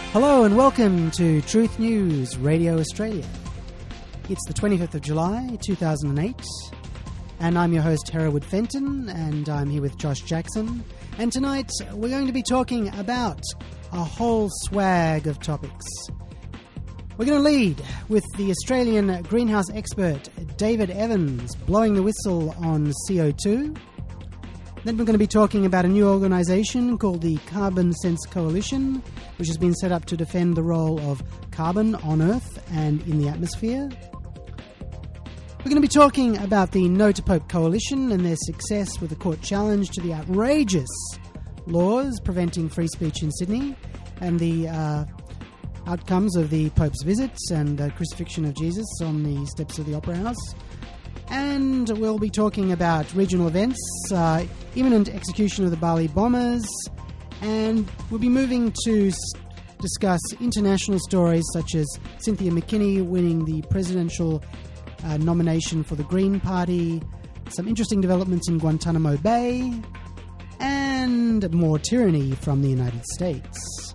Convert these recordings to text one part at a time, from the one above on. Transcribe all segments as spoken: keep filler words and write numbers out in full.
Hello and welcome to Truth News Radio Australia. It's the twenty-fifth of July, two thousand eight, and I'm your host, Hereward Fenton, and I'm here with Josh Jackson. And tonight we're going to be talking about a whole swag of topics. We're going to lead with the Australian greenhouse expert, David Evans, blowing the whistle on C O two. Then we're going to be talking about a new organisation called the Carbon Sense Coalition, which has been set up to defend the role of carbon on Earth and in the atmosphere. We're going to be talking about the No to Pope Coalition and their success with a court challenge to the outrageous laws preventing free speech in Sydney and the uh, outcomes of the Pope's visits and the crucifixion of Jesus on the steps of the Opera House. And we'll be talking about regional events, uh, imminent execution of the Bali bombers, and we'll be moving to s- discuss international stories such as Cynthia McKinney winning the presidential uh, nomination for the Green Party, some interesting developments in Guantanamo Bay, and more tyranny from the United States.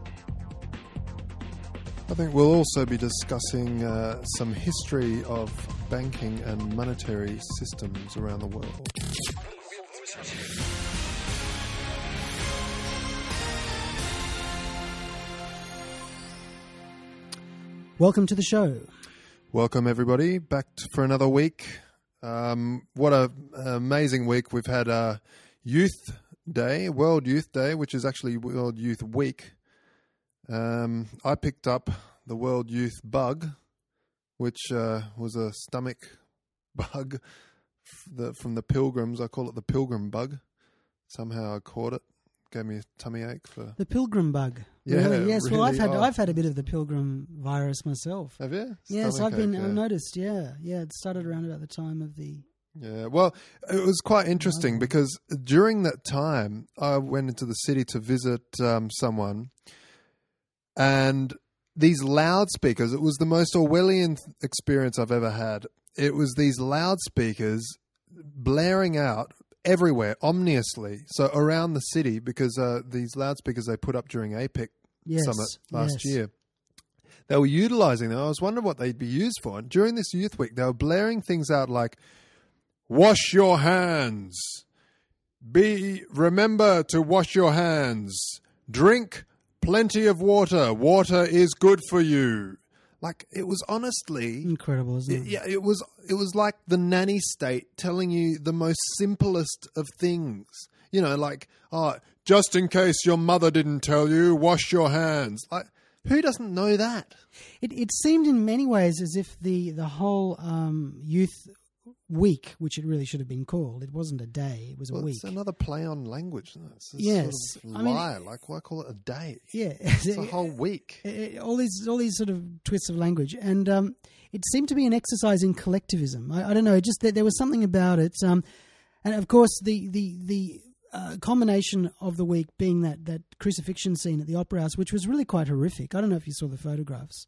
I think we'll also be discussing uh, some history of banking and monetary systems around the world. Welcome to the show. Welcome, everybody, back to, for another week. Um, what a, an amazing week. We've had a Youth Day, World Youth Day, which is actually World Youth Week. Um, I picked up the World Youth Bug, which uh, was a stomach bug the, from the Pilgrims. I call it the Pilgrim Bug. Somehow I caught it. Gave me a tummy ache for The Pilgrim Bug. Yeah, really? Yes. really, Well, I've had oh. I've had a bit of the Pilgrim virus myself. Have you? Yes, Stomach I've been. ache, I've yeah. noticed. Yeah, yeah. It started around about the time of the. Yeah, well, it was quite interesting Oh. because during that time, I went into the city to visit um, someone, and these loudspeakers, it was the most Orwellian experience I've ever had. It was these loudspeakers blaring out everywhere, ominously, so around the city, because uh, these loudspeakers they put up during APEC Yes, Summit last yes. year. They were utilising them. I was wondering what they'd be used for. And during this Youth Week, they were blaring things out like, wash your hands. Be remember to wash your hands. Drink plenty of water. Water is good for you. Like, it was honestly Incredible, isn't it? it, yeah, it was it was like the nanny state telling you the most simplest of things. You know, like, oh, just in case your mother didn't tell you, wash your hands. Like, who doesn't know that? It it seemed in many ways as if the the whole um, youth week, which it really should have been called, it wasn't a day; it was a Well, week. it's another play on language. Isn't it? It's a Yes. sort of I mean, lie. like, why call it a day? Yeah, It's a whole week. Uh, all these all these sort of twists of language, and um, it seemed to be an exercise in collectivism. I, I don't know, just that there was something about it, um, and of course the the the uh, culmination of the week being that that crucifixion scene at the Opera House, which was really quite horrific. I don't know if you saw the photographs.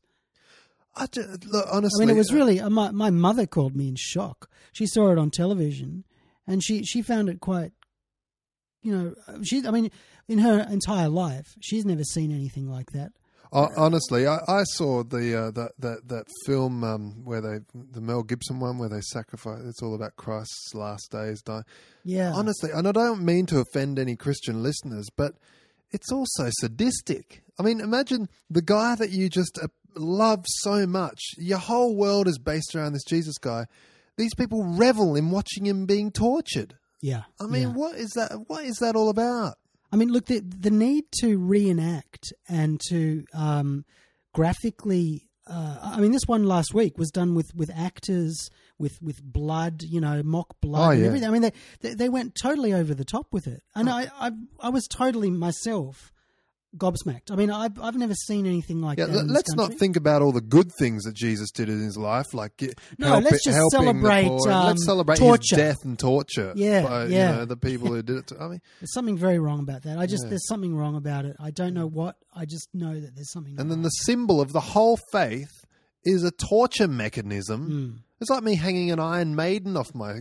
I just, look, honestly, I mean, it was really uh, my my mother called me in shock. She saw it on television, and she she found it quite. You know, she. I mean, in her entire life, she's never seen anything like that. Uh, honestly, I, I saw the uh, that that that film um, where they the Mel Gibson one where they sacrifice. It's all about Christ's last days dying. Yeah, Honestly, and I don't mean to offend any Christian listeners, but it's also sadistic. I mean, imagine the guy that you just uh, love so much. Your whole world is based around this Jesus guy. These people revel in watching him being tortured. yeah. I mean, yeah. what is that? What is that all about? I mean, look, the the need to reenact and to um, graphically. Uh, I mean, this one last week was done with, with actors, with, with blood, you know, mock blood Oh, and yeah. everything. I mean, they, they they went totally over the top with it, and I, I I was totally myself gobsmacked. I mean, I've I've never seen anything like Yeah, that. in this let's not country. think about all the good things that Jesus did in his life, like get, No, help, let's just helping celebrate, the poor. um, let's celebrate torture. his death and torture. Yeah, by, yeah. You know, the people who did it. To, I mean, There's something very wrong about that. I just Yeah. there's something wrong about it. I don't know what. I just know that there's something. and wrong. then the symbol of the whole faith is a torture mechanism. Mm. It's like me hanging an Iron Maiden off my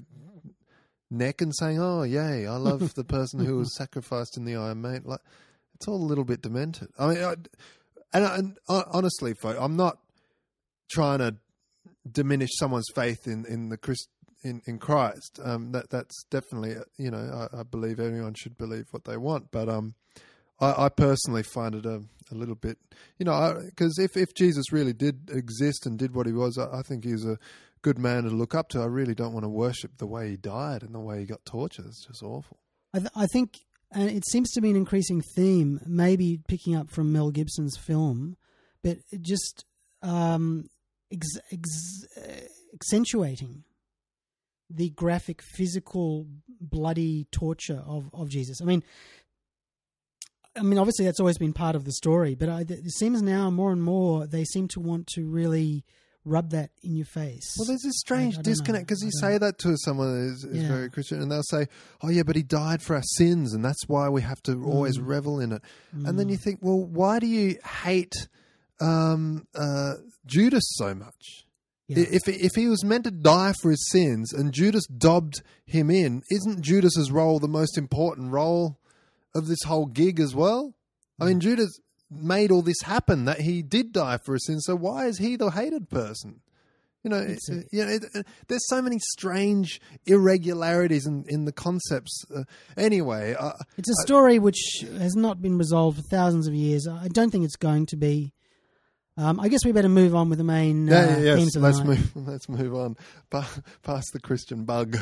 neck and saying, "Oh, yay, I love the person who was sacrificed in the Iron Maiden." Like, it's all a little bit demented. I mean, I, and, and uh, honestly, folks, I'm not trying to diminish someone's faith in, in the Christ, in, in Christ. Um, that that's definitely, you know, I, I believe everyone should believe what they want. But um, I, I personally find it a, a little bit, you know, because if, if Jesus really did exist and did what he was, I, I think he was a good man to look up to. I really don't want to worship the way he died and the way he got tortured. It's just awful. I, th- I think, and it seems to be an increasing theme, maybe picking up from Mel Gibson's film, but it just um, ex- ex- accentuating the graphic, physical, bloody torture of, of Jesus. I mean, I mean, obviously that's always been part of the story, but I, it seems now more and more they seem to want to really rub that in your face. Well, there's this strange I, I disconnect because you say know. that to someone who is, is Yeah. very Christian, and they'll say, "Oh, yeah, but he died for our sins, and that's why we have to always Mm. revel in it." Mm. And then you think, well, why do you hate um, uh, Judas so much? Yeah. If if he was meant to die for his sins, and Judas dobbed him in, isn't Judas's role the most important role of this whole gig as well? I mean, Judas made all this happen, that he did die for his sins, so why is he the hated person? You know, it, a- you know it, it, there's so many strange irregularities in, in the concepts. Uh, anyway, uh, It's a story which has not been resolved for thousands of years. I don't think it's going to be. Um, I guess we better move on with the main yeah, uh, yes, themes of the let's night. move. Let's move on pa- past the Christian bug.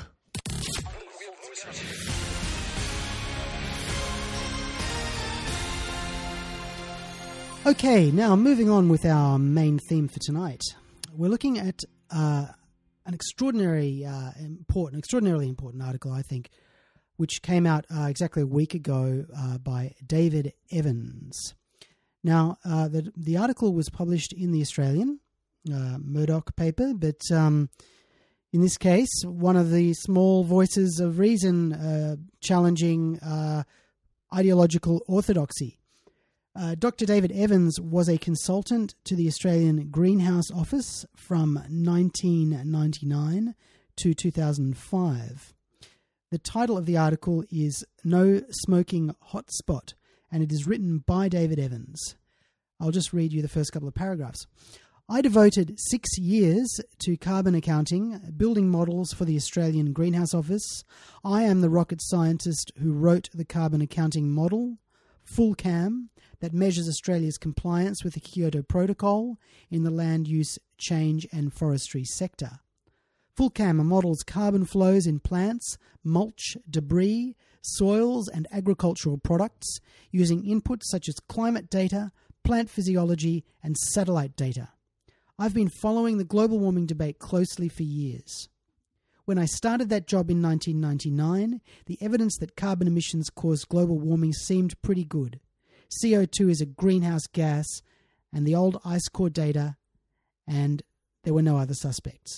Okay, now moving on with our main theme for tonight. We're looking at uh, an extraordinary, uh, important, extraordinarily important article, I think, which came out uh, exactly a week ago uh, by David Evans. Now, uh, the the article was published in the Australian uh, Murdoch paper, but um, in this case, one of the small voices of reason uh, challenging uh, ideological orthodoxy. Uh, Doctor David Evans was a consultant to the Australian Greenhouse Office from nineteen ninety-nine to two thousand five. The title of the article is No Smoking Hotspot, and it is written by David Evans. I'll just read you the first couple of paragraphs. I devoted six years to carbon accounting, building models for the Australian Greenhouse Office. I am the rocket scientist who wrote the carbon accounting model, FullCam, that measures Australia's compliance with the Kyoto Protocol in the land use, change and forestry sector. FullCam models carbon flows in plants, mulch, debris, soils and agricultural products using inputs such as climate data, plant physiology and satellite data. I've been following the global warming debate closely for years. When I started that job in nineteen ninety-nine, the evidence that carbon emissions cause global warming seemed pretty good. C O two is a greenhouse gas, and the old ice core data, and there were no other suspects.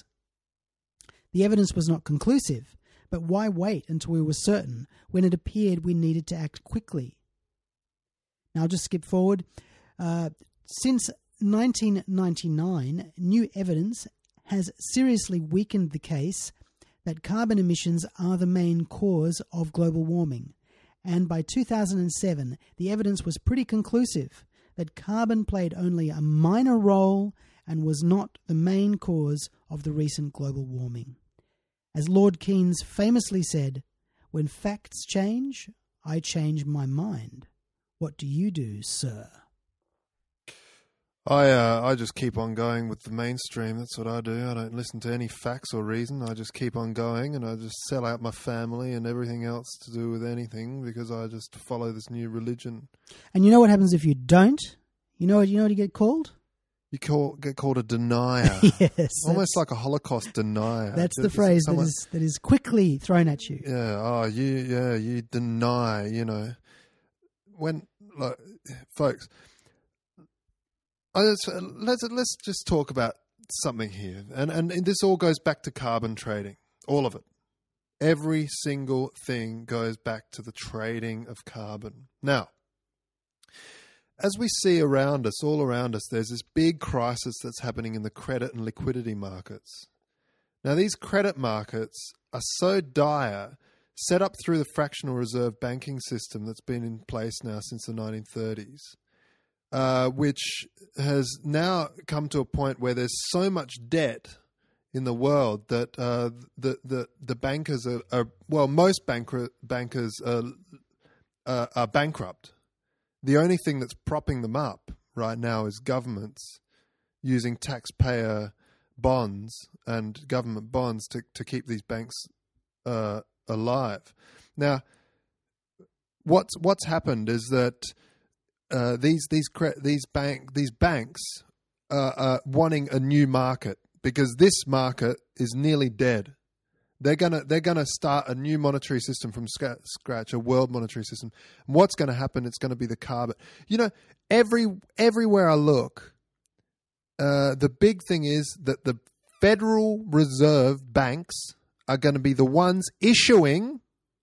The evidence was not conclusive, but why wait until we were certain when it appeared we needed to act quickly? Now I'll just skip forward. Uh, since nineteen ninety-nine, new evidence has seriously weakened the case that carbon emissions are the main cause of global warming. And by two thousand seven, the evidence was pretty conclusive that carbon played only a minor role and was not the main cause of the recent global warming. As Lord Keynes famously said, "When facts change, I change my mind. What do you do, sir?" I uh, I just keep on going with the mainstream. That's what I do. I don't listen to any facts or reason. I just keep on going, and I just sell out my family and everything else to do with anything because I just follow this new religion. And you know what happens if you don't? You know what you know what you get called? You call, get called a denier. Yes, Almost like a Holocaust denier. that's the Just phrase someone- that is that is quickly thrown at you. Yeah. Oh, you. Yeah. You deny. You know, when like, folks. I just, let's let's just talk about something here, and and this all goes back to carbon trading. All of it, every single thing goes back to the trading of carbon. Now, as we see around us, all around us, there's this big crisis that's happening in the credit and liquidity markets. Now, these credit markets are so dire, set up through the fractional reserve banking system that's been in place now since the nineteen thirties. uh, which has now come to a point where there's so much debt in the world that uh, the, the the bankers are, are well, most banker, bankers are, uh, are bankrupt. The only thing that's propping them up right now is governments using taxpayer bonds and government bonds to, to keep these banks uh, alive. Now, what's what's happened is that uh, these these cre- these bank these banks uh, are wanting a new market because this market is nearly dead. They're gonna they're gonna start a new monetary system from sc- scratch, a world monetary system. And what's going to happen? It's going to be the carbon. You know, every everywhere I look, uh, the big thing is that the Federal Reserve banks are going to be the ones issuing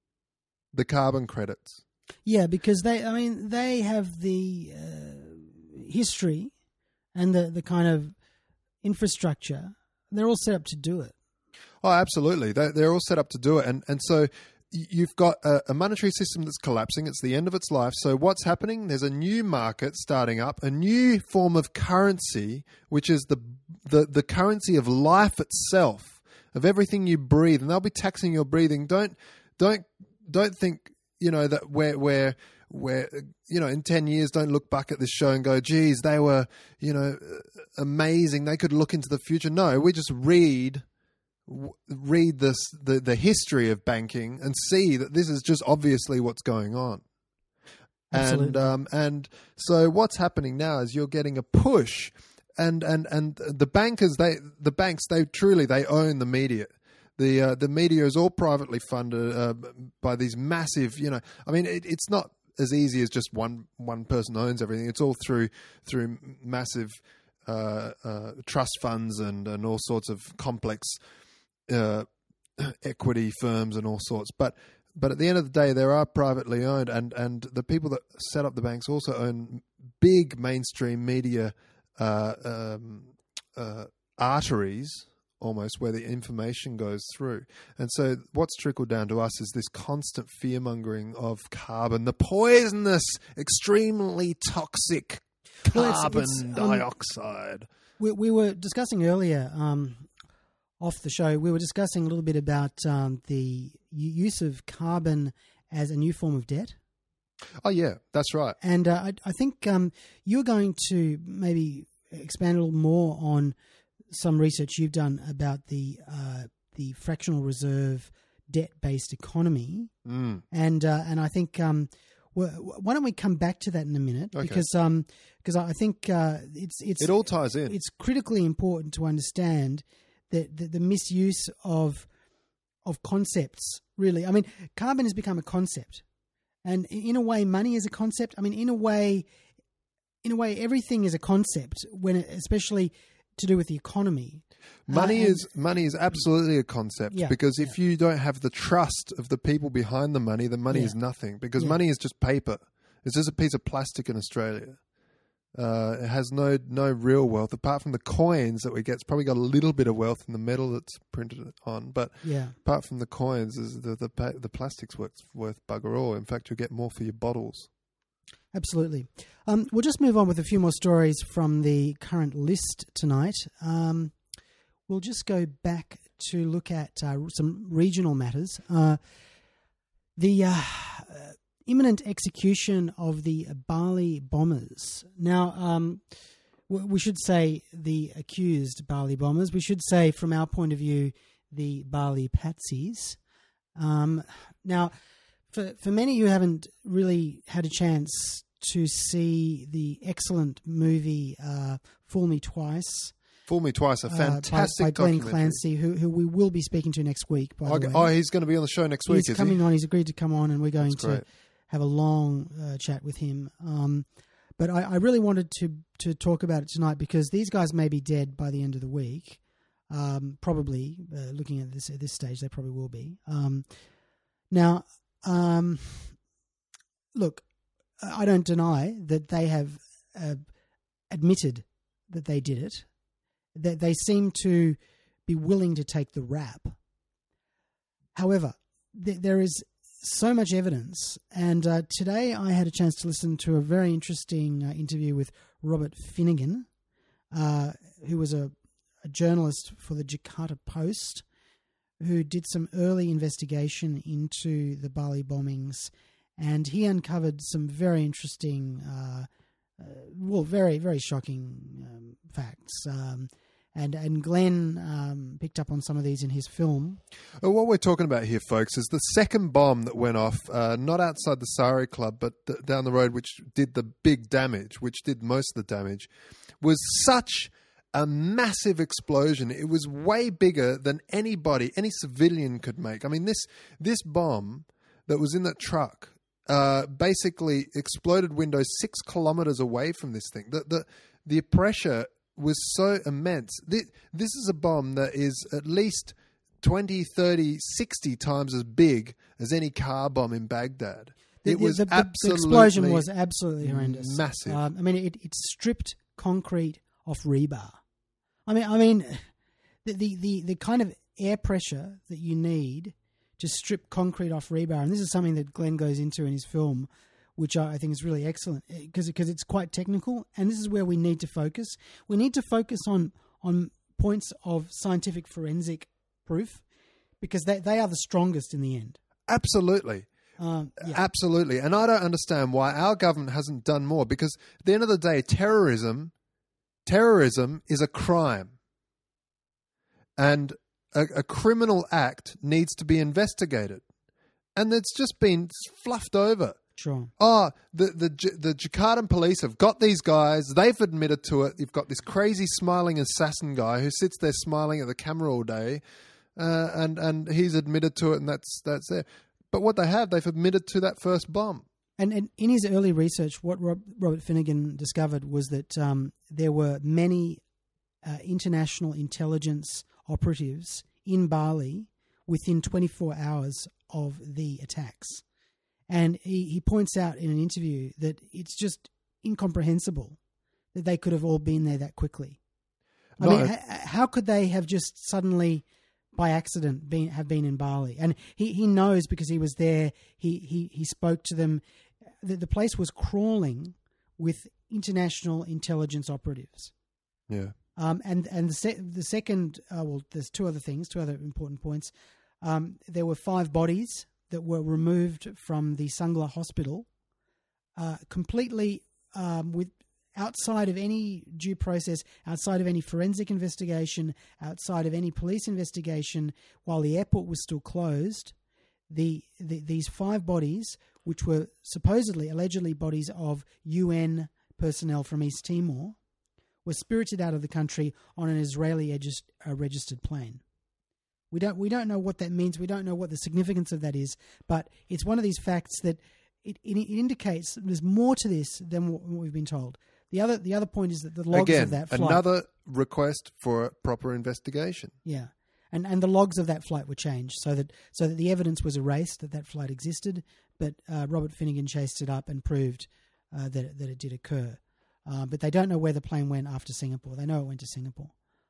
the carbon credits. Yeah, because they, I mean, they have the uh, history and the, the kind of infrastructure. They're all set up to do it. Oh, absolutely. They're, they're all set up to do it. And and so you've got a, a monetary system that's collapsing. It's the end of its life. So what's happening? There's a new market starting up, a new form of currency, which is the the, the currency of life itself, of everything you breathe. And they'll be taxing your breathing. Don't don't don't think, you know, that we're, we're, we're, you know, in ten years, don't look back at this show and go, geez, they were, you know, amazing. They could look into the future. No, we just read... read this the, the history of banking and see that this is just obviously what's going on. Absolutely. And um, and so what's happening now is you're getting a push, and and, and the bankers they the banks they truly they own the media. The uh, the media is all privately funded uh, by these massive, you know, I mean it, it's not as easy as just one one person owns everything. It's all through through massive uh, uh, trust funds and and all sorts of complex Uh, equity firms and all sorts, but but at the end of the day, they are privately owned, and, and the people that set up the banks also own big mainstream media uh, um, uh, arteries, almost where the information goes through. And so, what's trickled down to us is this constant fear mongering of carbon, the poisonous, extremely toxic Well, it's- carbon it's, um, dioxide. We, we were discussing earlier, um, off the show, we were discussing a little bit about um, the use of carbon as a new form of debt. Oh, yeah, that's right. And uh, I, I think um, you're going to maybe expand a little more on some research you've done about the uh, the fractional reserve debt-based economy. Mm. And uh, and I think, um, why don't we come back to that in a minute? Okay. Because um, because I think uh, it's it's It all ties in. It's critically important to understand The, the, the misuse of of concepts, really. I mean, carbon has become a concept. And in a way, money is a concept. I mean, in a way, in a way, everything is a concept, when it, especially to do with the economy. Money uh, and, is money is absolutely a concept, yeah, because if yeah. you don't have the trust of the people behind the money, then money Yeah. is nothing, because Yeah. money is just paper. It's just a piece of plastic in Australia. Uh, it has no no real wealth apart from the coins that we get. It's probably got a little bit of wealth in the metal that's printed on, but Yeah. apart from the coins, is the the pa- the plastic's worth worth bugger all. In fact, you'll get more for your bottles. Absolutely. Um, we'll just move on with a few more stories from the current list tonight. Um, we'll just go back to look at uh, some regional matters. Uh, the uh, imminent execution of the Bali bombers. Now, um, we should say the accused Bali bombers. We should say, from our point of view, the Bali patsies. Um, now, for for many who haven't really had a chance to see the excellent movie uh, "Fool Me Twice," Fool Me Twice, a fantastic uh, by, by Glenn documentary. Clancy, who who we will be speaking to next week. By Oh, the way, oh, he's going to be on the show next week, he's is coming he? on. He's agreed to come on, and we're going That's to great. have a long uh, chat with him. Um, but I, I really wanted to to talk about it tonight because these guys may be dead by the end of the week. Um, probably, uh, looking at this at this stage, they probably will be. Um, now, um, look, I don't deny that they have uh, admitted that they did it. That they seem to be willing to take the rap. However, th- there is so much evidence. And uh, today I had a chance to listen to a very interesting uh, interview with Robert Finnegan, uh, who was a, a journalist for the Jakarta Post, who did some early investigation into the Bali bombings, and he uncovered some very interesting, uh, uh, well, very, very shocking um, facts. Um, and and Glenn um, picked up on some of these in his film. Well, what we're talking about here, folks, is the second bomb that went off, uh, not outside the Sari Club, but th- down the road, which did the big damage, which did most of the damage, was such a massive explosion. It was way bigger than anybody, any civilian could make. I mean, this this bomb that was in that truck uh, basically exploded windows six kilometers away from this thing. The the the pressure was so immense. This, this is a bomb that is at least twenty, thirty, sixty times as big as any car bomb in Baghdad. The, it was the, the, absolutely the explosion was absolutely horrendous, massive. Um, I mean, it, it stripped concrete off rebar. I mean, I mean, the, the, the, the kind of air pressure that you need to strip concrete off rebar, and this is something that Glenn goes into in his film, which I think is really excellent because because it's quite technical, and this is where we need to focus. We need to focus on on points of scientific forensic proof because they they are the strongest in the end. Absolutely. Um, yeah. Absolutely. And I don't understand why our government hasn't done more, because at the end of the day, terrorism terrorism is a crime. And a, a criminal act needs to be investigated. And it's just been fluffed over. Sure. Oh, the, the the Jakartan police have got these guys. They've admitted to it. You've got this crazy smiling assassin guy who sits there smiling at the camera all day, uh, and and he's admitted to it, and that's that's there. But what they have, they've admitted to that first bomb. And, and in his early research, what Rob, Robert Finnegan discovered was that um, there were many uh, international intelligence operatives in Bali within twenty-four hours of the attacks. And he, he points out in an interview that it's just incomprehensible that they could have all been there that quickly. I No, mean, h- how could they have just suddenly, by accident, been have been in Bali? And he, he knows because he was there. He he he spoke to them. The, the place was crawling with international intelligence operatives. Yeah. Um, and and the se- the second, uh, well, there's two other things, two other important points. Um, there were five bodies that were removed from the Sangla hospital, uh, completely um, with outside of any due process, outside of any forensic investigation, outside of any police investigation, while the airport was still closed. The, the these five bodies, which were supposedly, allegedly bodies of U N personnel from East Timor, were spirited out of the country on an Israeli egis- uh, registered plane. We don't we don't know what that means. We don't know what the significance of that is. But it's one of these facts that it, it, it indicates there's more to this than what, what we've been told. The other the other point is that the logs Again, of that flight, another request for a proper investigation. yeah, and and the logs of that flight were changed so that so that the evidence was erased that that flight existed. But uh, Robert Finnegan chased it up and proved uh, that that it did occur. Uh, but they don't know where the plane went after Singapore. They know it went to Singapore.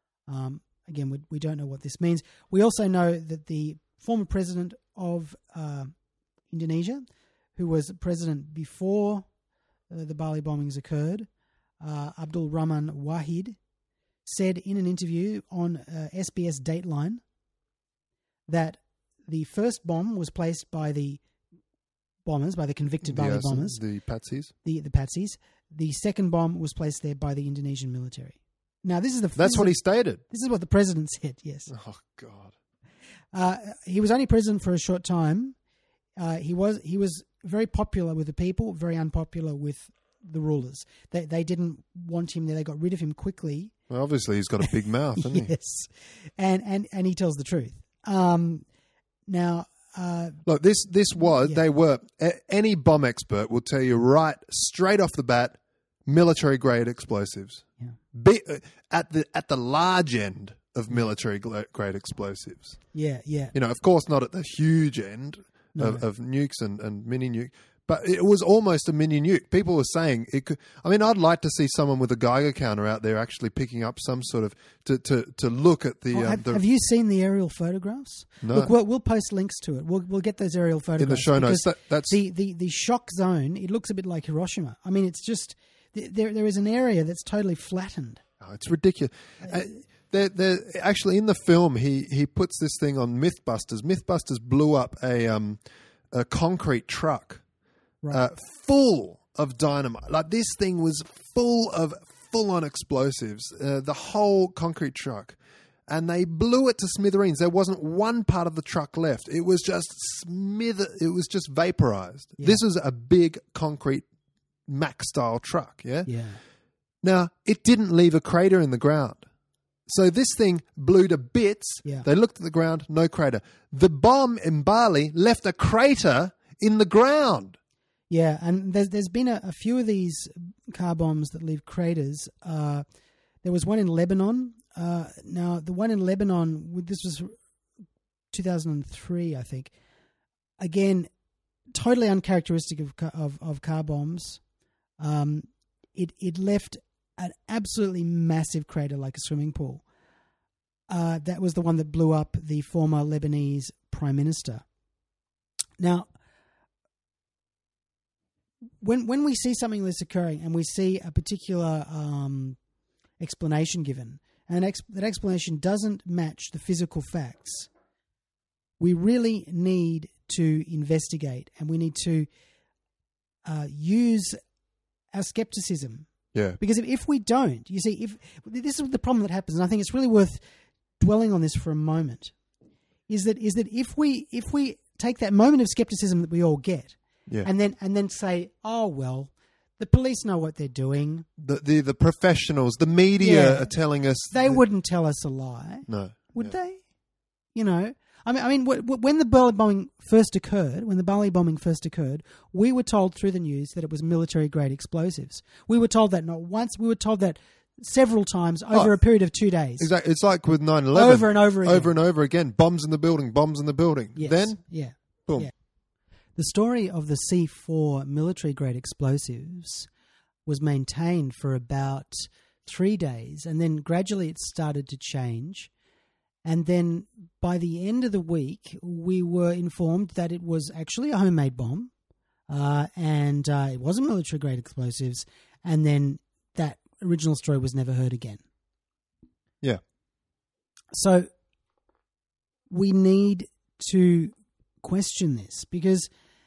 Um, Again, we, we don't know what this means. We also know that the former president of uh, Indonesia, who was president before uh, the Bali bombings occurred, uh, Abdul Rahman Wahid, said in an interview on uh, S B S Dateline that the first bomb was placed by the bombers, by the convicted Bali the, uh, bombers, the Patsies. the, the Patsies. The second bomb was placed there by the Indonesian military. Now, this is the. That's what the, he stated. This is what the president said. Yes. Oh God. Uh, he was only president for a short time. Uh, he was he was very popular with the people, very unpopular with the rulers. They they didn't want him there. They got rid of him quickly. Well, obviously, he's got a big mouth, hasn't he? Yes, and and and he tells the truth. Um, now, uh, look, this this was yeah. they were. A, any bomb expert will tell you right straight off the bat, military grade explosives. Yeah. Be, uh, at the at the large end of military grade explosives. Yeah, yeah. You know, of course, not at the huge end No. of, of nukes and, and mini nuke, But it was almost a mini nuke. People were saying it could. I mean, I'd like to see someone with a Geiger counter out there actually picking up some sort of to to, to look at the, Oh, um, have, the. have you seen the aerial photographs? No. Look, we'll, we'll post links to it. We'll we'll get those aerial photographs in the show notes? because That, that's the, the the shock zone. It looks a bit like Hiroshima. I mean, it's just there. There is an area that's totally flattened. oh, it's ridiculous. Uh, they're, they're, actually, in the film, he he puts this thing on MythBusters. MythBusters blew up a um a concrete truck. Right. Uh, full of dynamite. Like, this thing was full of full-on explosives, uh, the whole concrete truck. And they blew it to smithereens. There wasn't one part of the truck left. It was just smither. It was just vaporized. Yeah. This was a big concrete Mack-style truck, yeah? Yeah. Now, it didn't leave a crater in the ground. So this thing blew to bits. Yeah. They looked at the ground, no crater. The bomb in Bali left a crater in the ground. Yeah, and there's there's been a, a few of these car bombs that leave craters. Uh, there was one in Lebanon. Uh, now, the one in Lebanon, this was two thousand three, I think. Again, totally uncharacteristic of of, of car bombs. Um, it it left an absolutely massive crater, like a swimming pool. Uh, that was the one that blew up the former Lebanese prime minister. Now, When when we see something like this occurring and we see a particular um, explanation given, and ex- that explanation doesn't match the physical facts, we really need to investigate and we need to uh, use our skepticism. Yeah. Because if, if we don't, you see, if this is the problem that happens, and I think it's really worth dwelling on this for a moment, is that is that if we if we take that moment of skepticism that we all get, Yeah. and then and then say, oh well, the police know what they're doing. The, the the professionals, the media Yeah. are telling us They that- wouldn't tell us a lie, No, would yeah. they? You know, I mean, I mean, wh- wh- when the Bali bombing first occurred, when the Bali bombing first occurred, we were told through the news that it was military grade explosives. We were told that not once. We were told that several times over Oh, a period of two days. Exactly. It's like with nine eleven. Over and over again. Over and over again. Bombs in the building. Bombs in the building. Yes. Then, yeah. boom. Yeah. The story of the C four military-grade explosives was maintained for about three days, and then gradually it started to change. And then by the end of the week, we were informed that it was actually a homemade bomb, uh, and uh, it wasn't military-grade explosives, and then that original story was never heard again. Yeah. So we need to question this because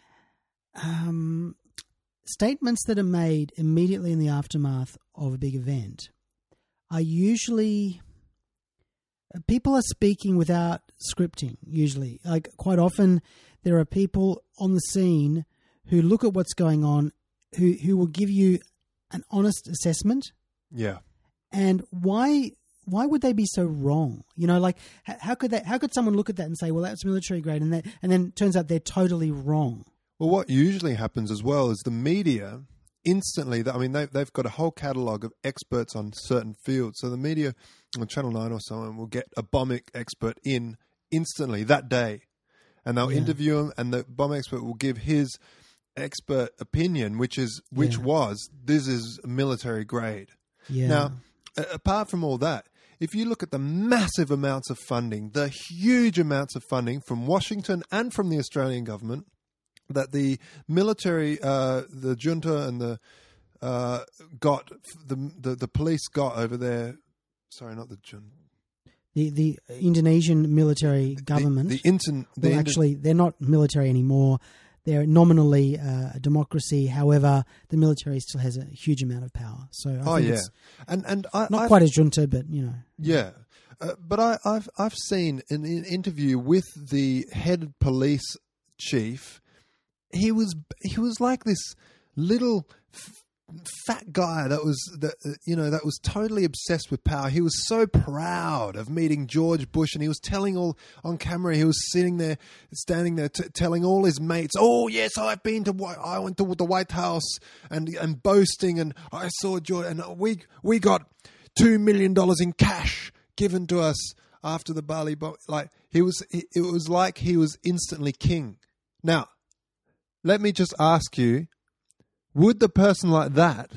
um, statements that are made immediately in the aftermath of a big event are usually people are speaking without scripting. Usually, like quite often, there are people on the scene who look at what's going on, who who will give you an honest assessment. Yeah. And why why would they be so wrong? You know, like h- how could that? How could someone look at that and say, "Well, that's military grade," and that, and then it turns out they're totally wrong? Well, what usually happens as well is the media instantly, I mean, they, they've got a whole catalogue of experts on certain fields. So the media on Channel nine or someone will get a bomb expert in instantly that day. And they'll Yeah. interview him, and the bomb expert will give his expert opinion, which is which Yeah. was, this is military grade. Yeah. Now, a- apart from all that, if you look at the massive amounts of funding, the huge amounts of funding from Washington and from the Australian government that the military, uh, the junta and the uh, got, the, the the police got over there. Sorry, not the junta. the the Indonesian military government. The, the, inter, the well, Indo- actually, they're not military anymore. They're nominally uh, a democracy. However, the military still has a huge amount of power. So I oh think yeah, it's and and I, not I've, quite as junta, but you know. Yeah, uh, but I, I've I've seen in an interview with the head police chief. He was he was like this little f- fat guy that was that uh, you know that was totally obsessed with power. He was so proud of meeting George Bush, and he was telling all on camera. He was sitting there, standing there, t- telling all his mates, "Oh yes, I've been to Whi- I went to the White House," and and boasting, and I saw George, and we we got two million dollars in cash given to us after the Bali bomb. Like he was, it was like he was instantly king. Now, let me just ask you, would the person like that,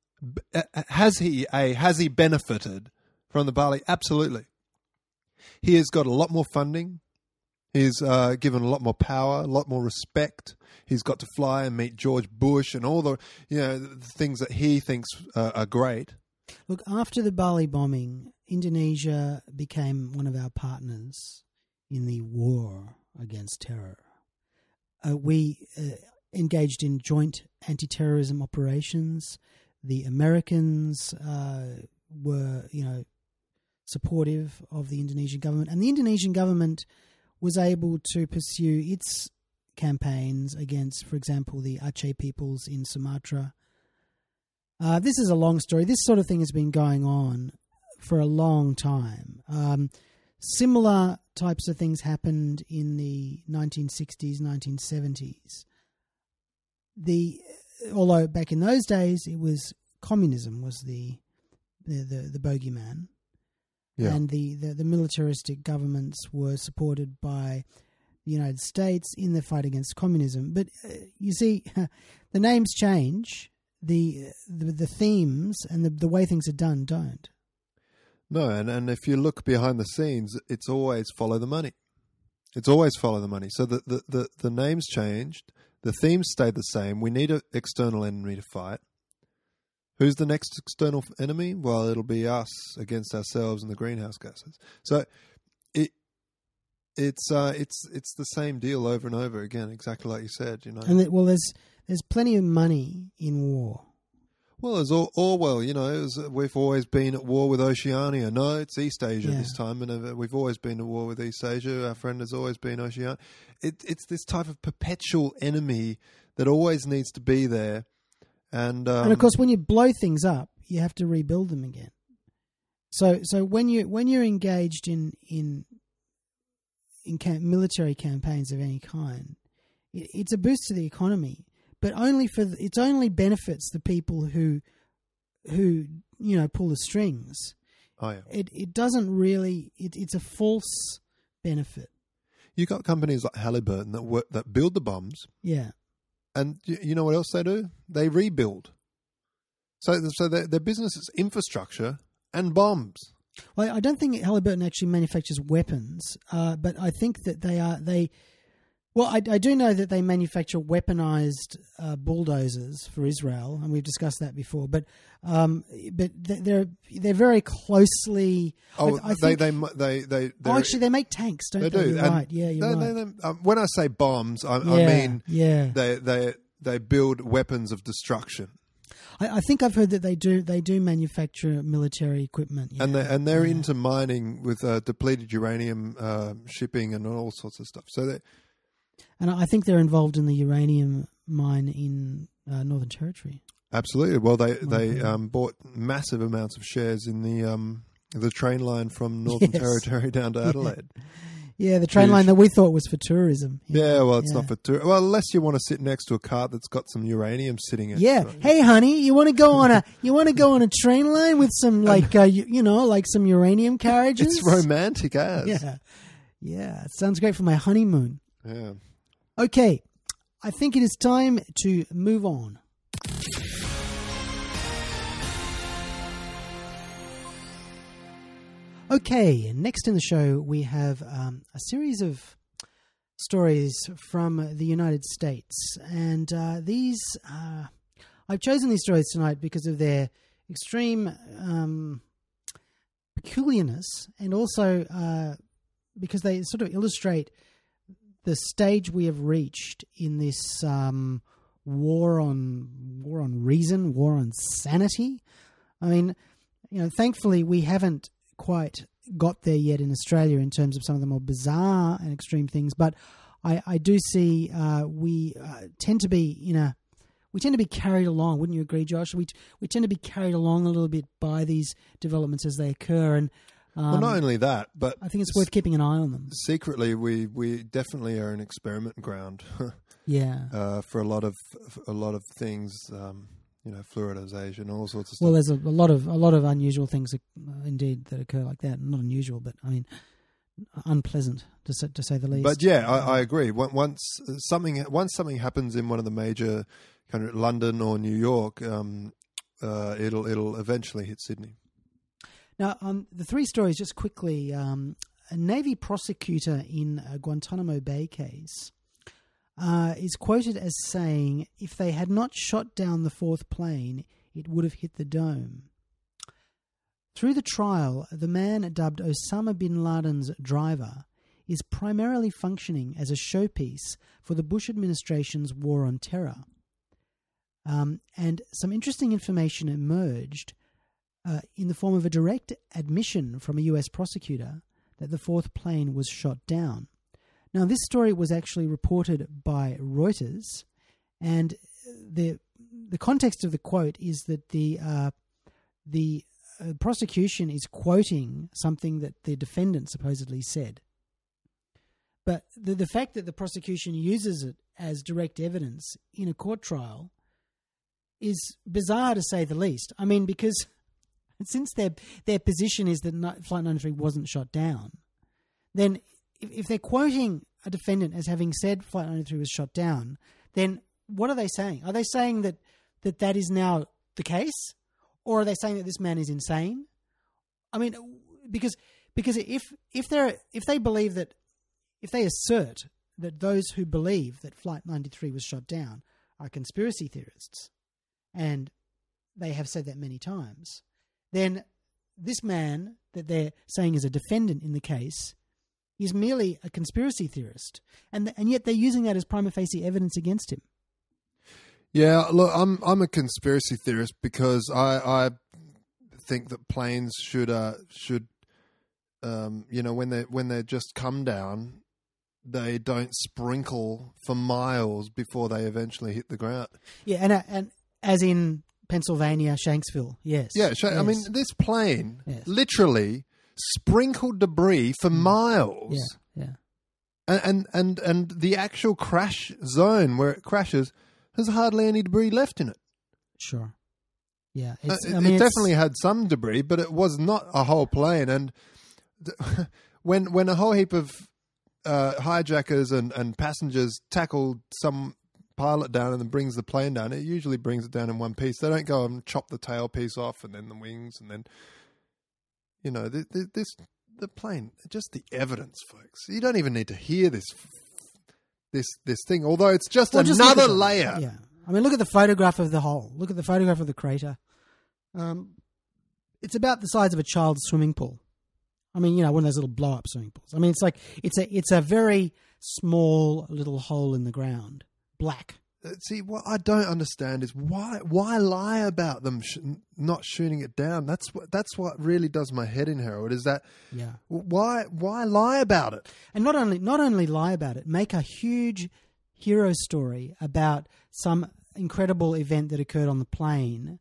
has he a has he benefited from the Bali? Absolutely. He has got a lot more funding. He's uh, given a lot more power, a lot more respect. He's got to fly and meet George Bush and all the, you know, the things that he thinks uh, are great. Look, after the Bali bombing, Indonesia became one of our partners in the war against terror. Uh, we uh, engaged in joint anti-terrorism operations. The Americans uh, were, you know, supportive of the Indonesian government, and the Indonesian government was able to pursue its campaigns against, for example, the Aceh peoples in Sumatra. Uh, this is a long story. This sort of thing has been going on for a long time. Um, similar types of things happened in the nineteen sixties, nineteen seventies. The although back in those days it was communism was the the the, the bogeyman. Yeah. And the, the, the militaristic governments were supported by the United States in the fight against communism. But uh, you see, the names change, the the, the themes and the, the way things are done don't. No, and, and if you look behind the scenes, it's always follow the money. It's always follow the money. So the, the, the, the names changed, the themes stayed the same. We need an external enemy to fight. Who's the next external enemy? Well, it'll be us against ourselves and the greenhouse gases. So it it's uh, it's it's the same deal over and over again, exactly like you said. You know, and it, well, there's there's plenty of money in war. Well, as Or- Orwell, you know, as we've always been at war with Oceania. No, it's East Asia Yeah. this time, and we've always been at war with East Asia. Our friend has always been Oceania. It, it's this type of perpetual enemy that always needs to be there. And, um, and of course, when you blow things up, you have to rebuild them again. So, so when you when you're engaged in in in camp, military campaigns of any kind, it, it's a boost to the economy, but only for the, it's only benefits the people who who you know pull the strings. Oh yeah. It it doesn't really. It, it's a false benefit. You got companies like Halliburton that work, that build the bombs. Yeah. And you know what else they do? They rebuild. So, so their, their business is infrastructure and bombs. Well, I don't think Halliburton actually manufactures weapons, uh, but I think that they are they. Well, I, I do know that they manufacture weaponized uh, bulldozers for Israel, and we've discussed that before. But um, but they're they're very closely. Oh, I, I they, think, they they they. Oh, actually, they make tanks, don't they? They do. You're and right. Yeah, you're they, right. They, they, um, when I say bombs, I, yeah, I mean yeah. they they they build weapons of destruction. I, I think I've heard that they do they do manufacture military equipment, yeah. and they and they're yeah. into mining with uh, depleted uranium uh, shipping and all sorts of stuff. So they. And I think they're involved in the uranium mine in uh, Northern Territory. Absolutely. Well, they they um, bought massive amounts of shares in the um, the train line from Northern yes. Territory down to Adelaide. Yeah, yeah the train Huge. line that we thought was for tourism. Yeah, yeah well, it's yeah. not for tourism. Well, unless you want to sit next to a cart that's got some uranium sitting in it. Yeah. So. Hey, honey, you want to go on a you want to go on a train line with some like uh, you, you know like some uranium carriages? It's romantic as. Yeah, yeah. It sounds great for my honeymoon. Yeah. Okay, I think it is time to move on. Okay, next in the show we have um, a series of stories from the United States. And uh, these, uh, I've chosen these stories tonight because of their extreme um, peculiarness and also uh, because they sort of illustrate the stage we have reached in this um, war on war on reason, war on sanity. I mean, you know, thankfully we haven't quite got there yet in Australia in terms of some of the more bizarre and extreme things, but I, I do see uh, we uh, tend to be in a we tend to be carried along. Wouldn't you agree, Josh? We we tend to be carried along a little bit by these developments as they occur, and. Um, well, not only that, but I think it's worth keeping an eye on them. Secretly, we, we definitely are an experiment ground. yeah, uh, for a lot of a lot of things, um, you know, fluoridization, all sorts of stuff. Well, there's a, a lot of a lot of unusual things, uh, indeed, that occur like that. Not unusual, but I mean, unpleasant to say, to say the least. But yeah, I, I agree. Once once something once something happens in one of the major kind of London or New York, um, uh, it'll it'll eventually hit Sydney. Now, um, the three stories, just quickly. Um, a Navy prosecutor in a Guantanamo Bay case uh, is quoted as saying, if they had not shot down the fourth plane, it would have hit the dome. Through the trial, the man dubbed Osama bin Laden's driver is primarily functioning as a showpiece for the Bush administration's war on terror. Um, and some interesting information emerged uh, in the form of a direct admission from a U S prosecutor that the fourth plane was shot down. Now, this story was actually reported by Reuters, and the the context of the quote is that the uh, the uh, prosecution is quoting something that the defendant supposedly said. But the the fact that the prosecution uses it as direct evidence in a court trial is bizarre, to say the least. I mean, because since their their position is that Flight ninety-three wasn't shot down, then if, if they're quoting a defendant as having said Flight ninety-three was shot down, then what are they saying? Are they saying that that, that is now the case? Or are they saying that this man is insane? I mean, because because if if they if they believe that, if they assert that those who believe that Flight ninety-three was shot down are conspiracy theorists, and they have said that many times, then this man that they're saying is a defendant in the case is merely a conspiracy theorist, and and yet they're using that as prima facie evidence against him. Yeah, look, I'm I'm a conspiracy theorist because I I think that planes should uh should um you know when they when they just come down, they don't sprinkle for miles before they eventually hit the ground. Yeah, and uh, and as in Pennsylvania, Shanksville, yes. Yeah, Sh- yes. I mean, this plane yes. literally sprinkled debris for miles. Yeah, yeah. And, and and and the actual crash zone where it crashes has hardly any debris left in it. Sure. Yeah. Uh, It's, it I mean, it it's, definitely had some debris, but it was not a whole plane. And th- when when a whole heap of uh, hijackers and, and passengers tackle some pilot down and then brings the plane down, it usually brings it down in one piece. They don't go and chop the tail piece off and then the wings and then, you know, th- th- this the plane, just the evidence, folks. You don't even need to hear this this this thing, although it's just well, just another look at the- layer. Yeah. I mean, look at the photograph of the hole. Look at the photograph of the crater. Um, it's about the size of a child's swimming pool. I mean, you know, one of those little blow-up swimming pools. I mean, it's like it's a it's a very small little hole in the ground, black. See, what I don't understand is why why lie about them sh- not shooting it down. That's what that's what really does my head in, Harold. Is that yeah? Why why lie about it? And not only not only lie about it, make a huge hero story about some incredible event that occurred on the plane,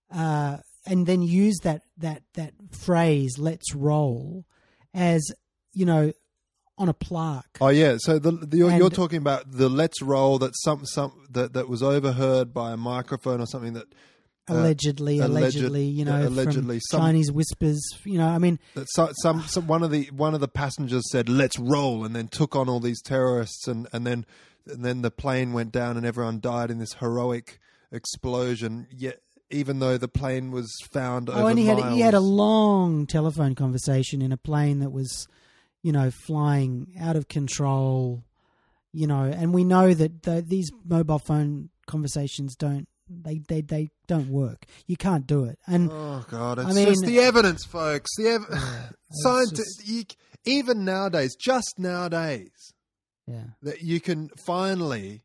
uh, and then use that that that phrase "let's roll" as, you know, on a plaque. Oh yeah, so the, the you're, And- you're talking about the "let's roll" that some some that, that was overheard by a microphone or something that uh, Allegedly, alleged- allegedly, you know, uh, allegedly, from some- Chinese whispers. You know, I mean, that so, some, some one of the one of the passengers said "let's roll" and then took on all these terrorists and, and then and then the plane went down and everyone died in this heroic explosion. Yet even though the plane was found over oh, and he had miles, he had a long telephone conversation in a plane that was, you know, flying out of control. You know, and we know that the, these mobile phone conversations don't they, they they don't work. You can't do it. And oh god, it's I mean, just the evidence, folks. The ev- yeah, Science, it's just- you, even nowadays, just nowadays, yeah. that you can finally,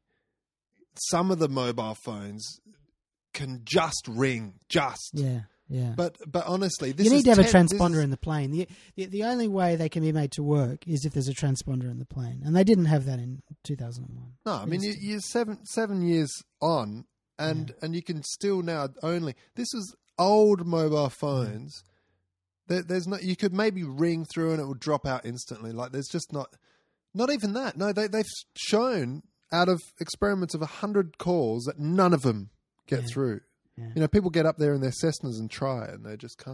some of the mobile phones can just ring, just. Yeah, yeah. But but honestly, this you need is to have a ten, this transponder is- in the plane. The, the the only way they can be made to work is if there's a transponder in the plane, and they didn't have that in two thousand one. No, I mean you, you're seven seven years on, and Yeah. and you can still now only. This is old mobile phones. There, there's not. You could maybe ring through and it will drop out instantly. Like there's just not. Not even that. No, they they've shown out of experiments of a hundred calls that none of them get Yeah. through. Yeah. You know, people get up there in their Cessnas and try it, and they just can't.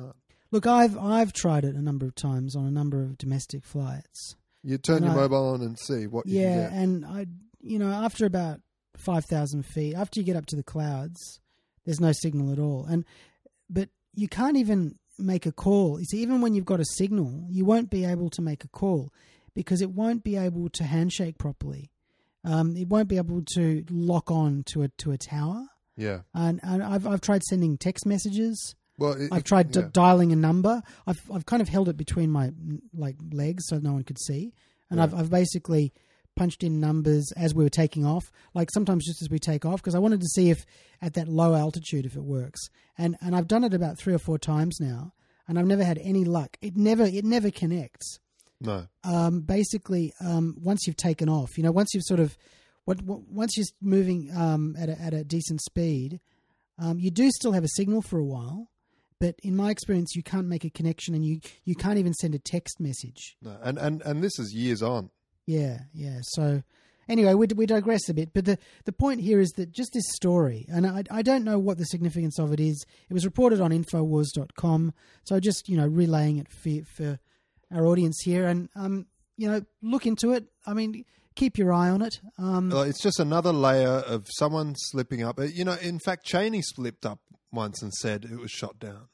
Look, I've I've tried it a number of times on a number of domestic flights. You turn And your I- mobile on and see what you Yeah, can get. and I, you know, after about five thousand feet, after you get up to the clouds, there's no signal at all. And but you can't even make a call. You see, even when you've got a signal, you won't be able to make a call because it won't be able to handshake properly. Um, it won't be able to lock on to a to a tower. Yeah. And, and I've I've tried sending text messages. Well, it, I've tried d- yeah. dialing a number. I've I've kind of held it between my like legs so no one could see, and Yeah. I've I've basically punched in numbers as we were taking off. Like sometimes just as we take off, because I wanted to see if at that low altitude if it works. And and I've done it about three or four times now, and I've never had any luck. It never it never connects. No. Um, basically, um, once you've taken off, you know, once you've sort of what, what once you're moving um, at a, at a decent speed, um, you do still have a signal for a while. But in my experience, you can't make a connection, and you, you can't even send a text message. No. And, and, and this is years on. Yeah, yeah. So anyway, we we digress a bit. But the, the point here is that just this story, and I, I don't know what the significance of it is. It was reported on Infowars dot com. So just, you know, relaying it for, for our audience here. And, um, you know, look into it. I mean, keep your eye on it. Um, Uh, It's just another layer of someone slipping up. Uh, You know, in fact, Cheney slipped up once and said it was shot down.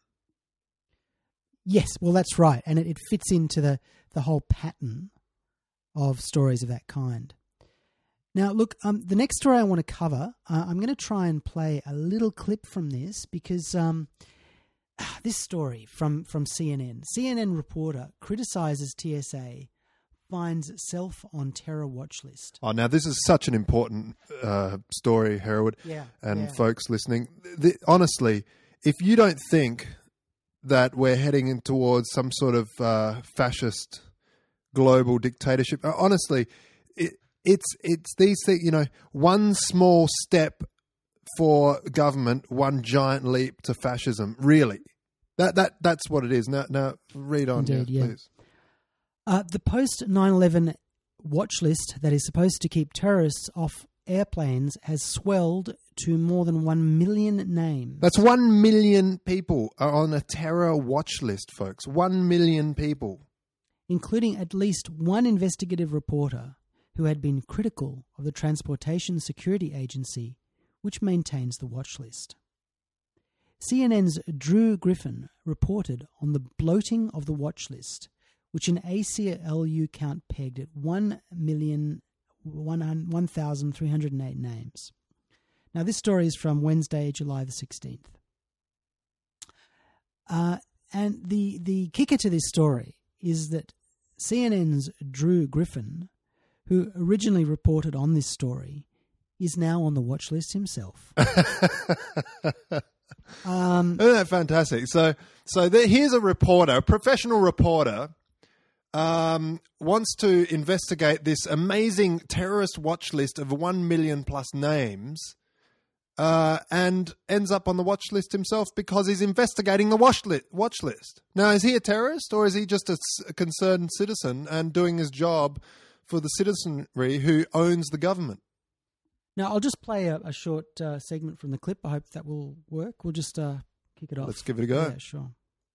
Yes, well, that's right. And it, it fits into the, the whole pattern of stories of that kind. Now, look, um, the next story I want to cover, uh, I'm going to try and play a little clip from this because um, this story from, from C N N. C N N reporter criticizes T S A, finds self on terror watch list. Oh, now this is such an important uh, story, Hereward, Yeah, and yeah. folks listening. The, honestly, if you don't think that we're heading in towards some sort of uh, fascist global dictatorship, uh, honestly, it, it's it's these things. You know, one small step for government, one giant leap to fascism. Really, that that that's what it is. Now, now read on, Indeed, yeah, yeah. please. Uh, the post nine eleven watch list that is supposed to keep terrorists off airplanes has swelled to more than one million names. That's one million people are on a terror watch list, folks. One million people. Including at least one investigative reporter who had been critical of the Transportation Security Agency, which maintains the watch list. C N N's Drew Griffin reported on the bloating of the watch list, which an A C L U count pegged at one million one thousand three hundred eight names. Now, this story is from Wednesday, July the sixteenth. Uh, and the, the kicker to this story is that C N N's Drew Griffin, who originally reported on this story, is now on the watch list himself. um, Isn't that fantastic? So, so there, here's a reporter, a professional reporter, um, wants to investigate this amazing terrorist watch list of one million plus names, uh, and ends up on the watch list himself because he's investigating the watch, li- watch list. Now, is he a terrorist or is he just a, s- a concerned citizen and doing his job for the citizenry who owns the government? Now, I'll just play a, a short uh, segment from the clip. I hope that will work. We'll just uh, kick it off. Let's give it a go. Yeah, sure.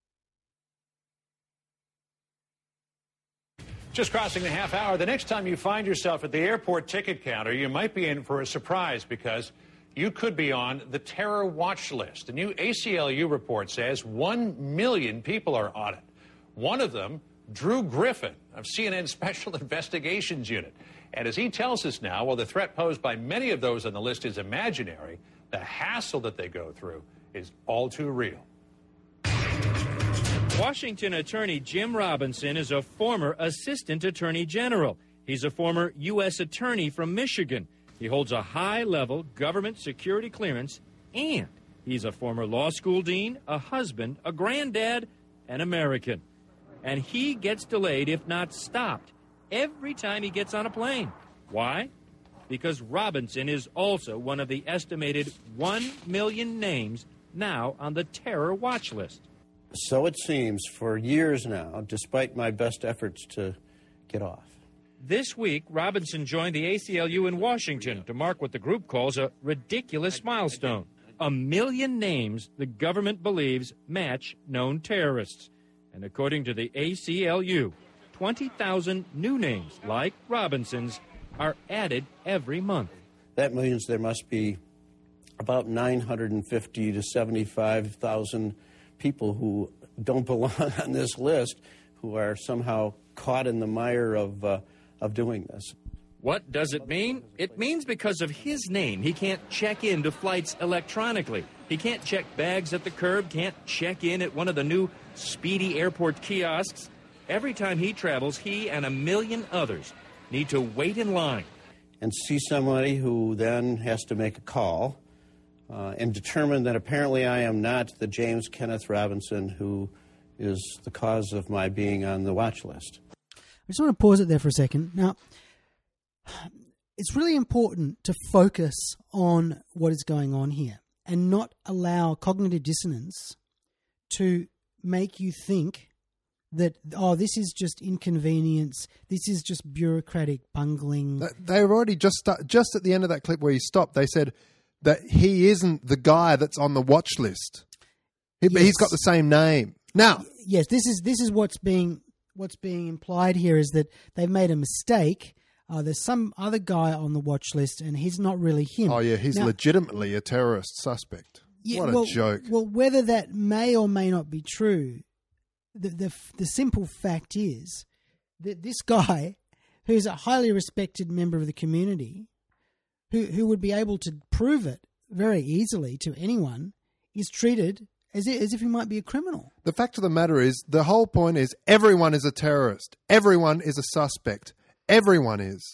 Just crossing the half hour. The next time you find yourself at the airport ticket counter, you might be in for a surprise because you could be on the terror watch list. A new A C L U report says one million people are on it. One of them, Drew Griffin of C N N's Special Investigations Unit. And as he tells us now, while the threat posed by many of those on the list is imaginary, the hassle that they go through is all too real. Washington Attorney Jim Robinson is a former Assistant Attorney General. He's a former U S Attorney from Michigan. He holds a high-level government security clearance, and he's a former law school dean, a husband, a granddad, an American. And he gets delayed, if not stopped, every time he gets on a plane. Why? Because Robinson is also one of the estimated one million names now on the terror watch list. So it seems for years now, despite my best efforts to get off. This week, Robinson joined the A C L U in Washington to mark what the group calls a ridiculous milestone. a million names the government believes match known terrorists. And according to the A C L U, twenty thousand new names like Robinson's are added every month. That means there must be about nine hundred fifty to seventy-five thousand people who don't belong on this list, who are somehow caught in the mire of uh, of doing this. What does it mean? It means because of his name, he can't check into flights electronically. He can't check bags at the curb, can't check in at one of the new speedy airport kiosks. Every time he travels, he and a million others need to wait in line. And see somebody who then has to make a call uh, and determine that apparently I am not the James Kenneth Robinson who is the cause of my being on the watch list. I just want to pause it there for a second. Now, it's really important to focus on what is going on here and not allow cognitive dissonance to make you think that, oh, this is just inconvenience, this is just bureaucratic bungling. They were already just start, just at the end of that clip where he stopped, they said that he isn't the guy that's on the watch list. He, Yes. He's got the same name. Now, Yes, this is this is what's being what's being implied here is that they've made a mistake. Uh, there's some other guy on the watch list, and he's not really him. oh yeah, he's Now- legitimately a terrorist suspect. Yeah, what a well, joke. Well, whether that may or may not be true, the, the the simple fact is that this guy, who's a highly respected member of the community, who who would be able to prove it very easily to anyone, is treated as if, as if he might be a criminal. The fact of the matter is, the whole point is everyone is a terrorist. Everyone is a suspect. Everyone is.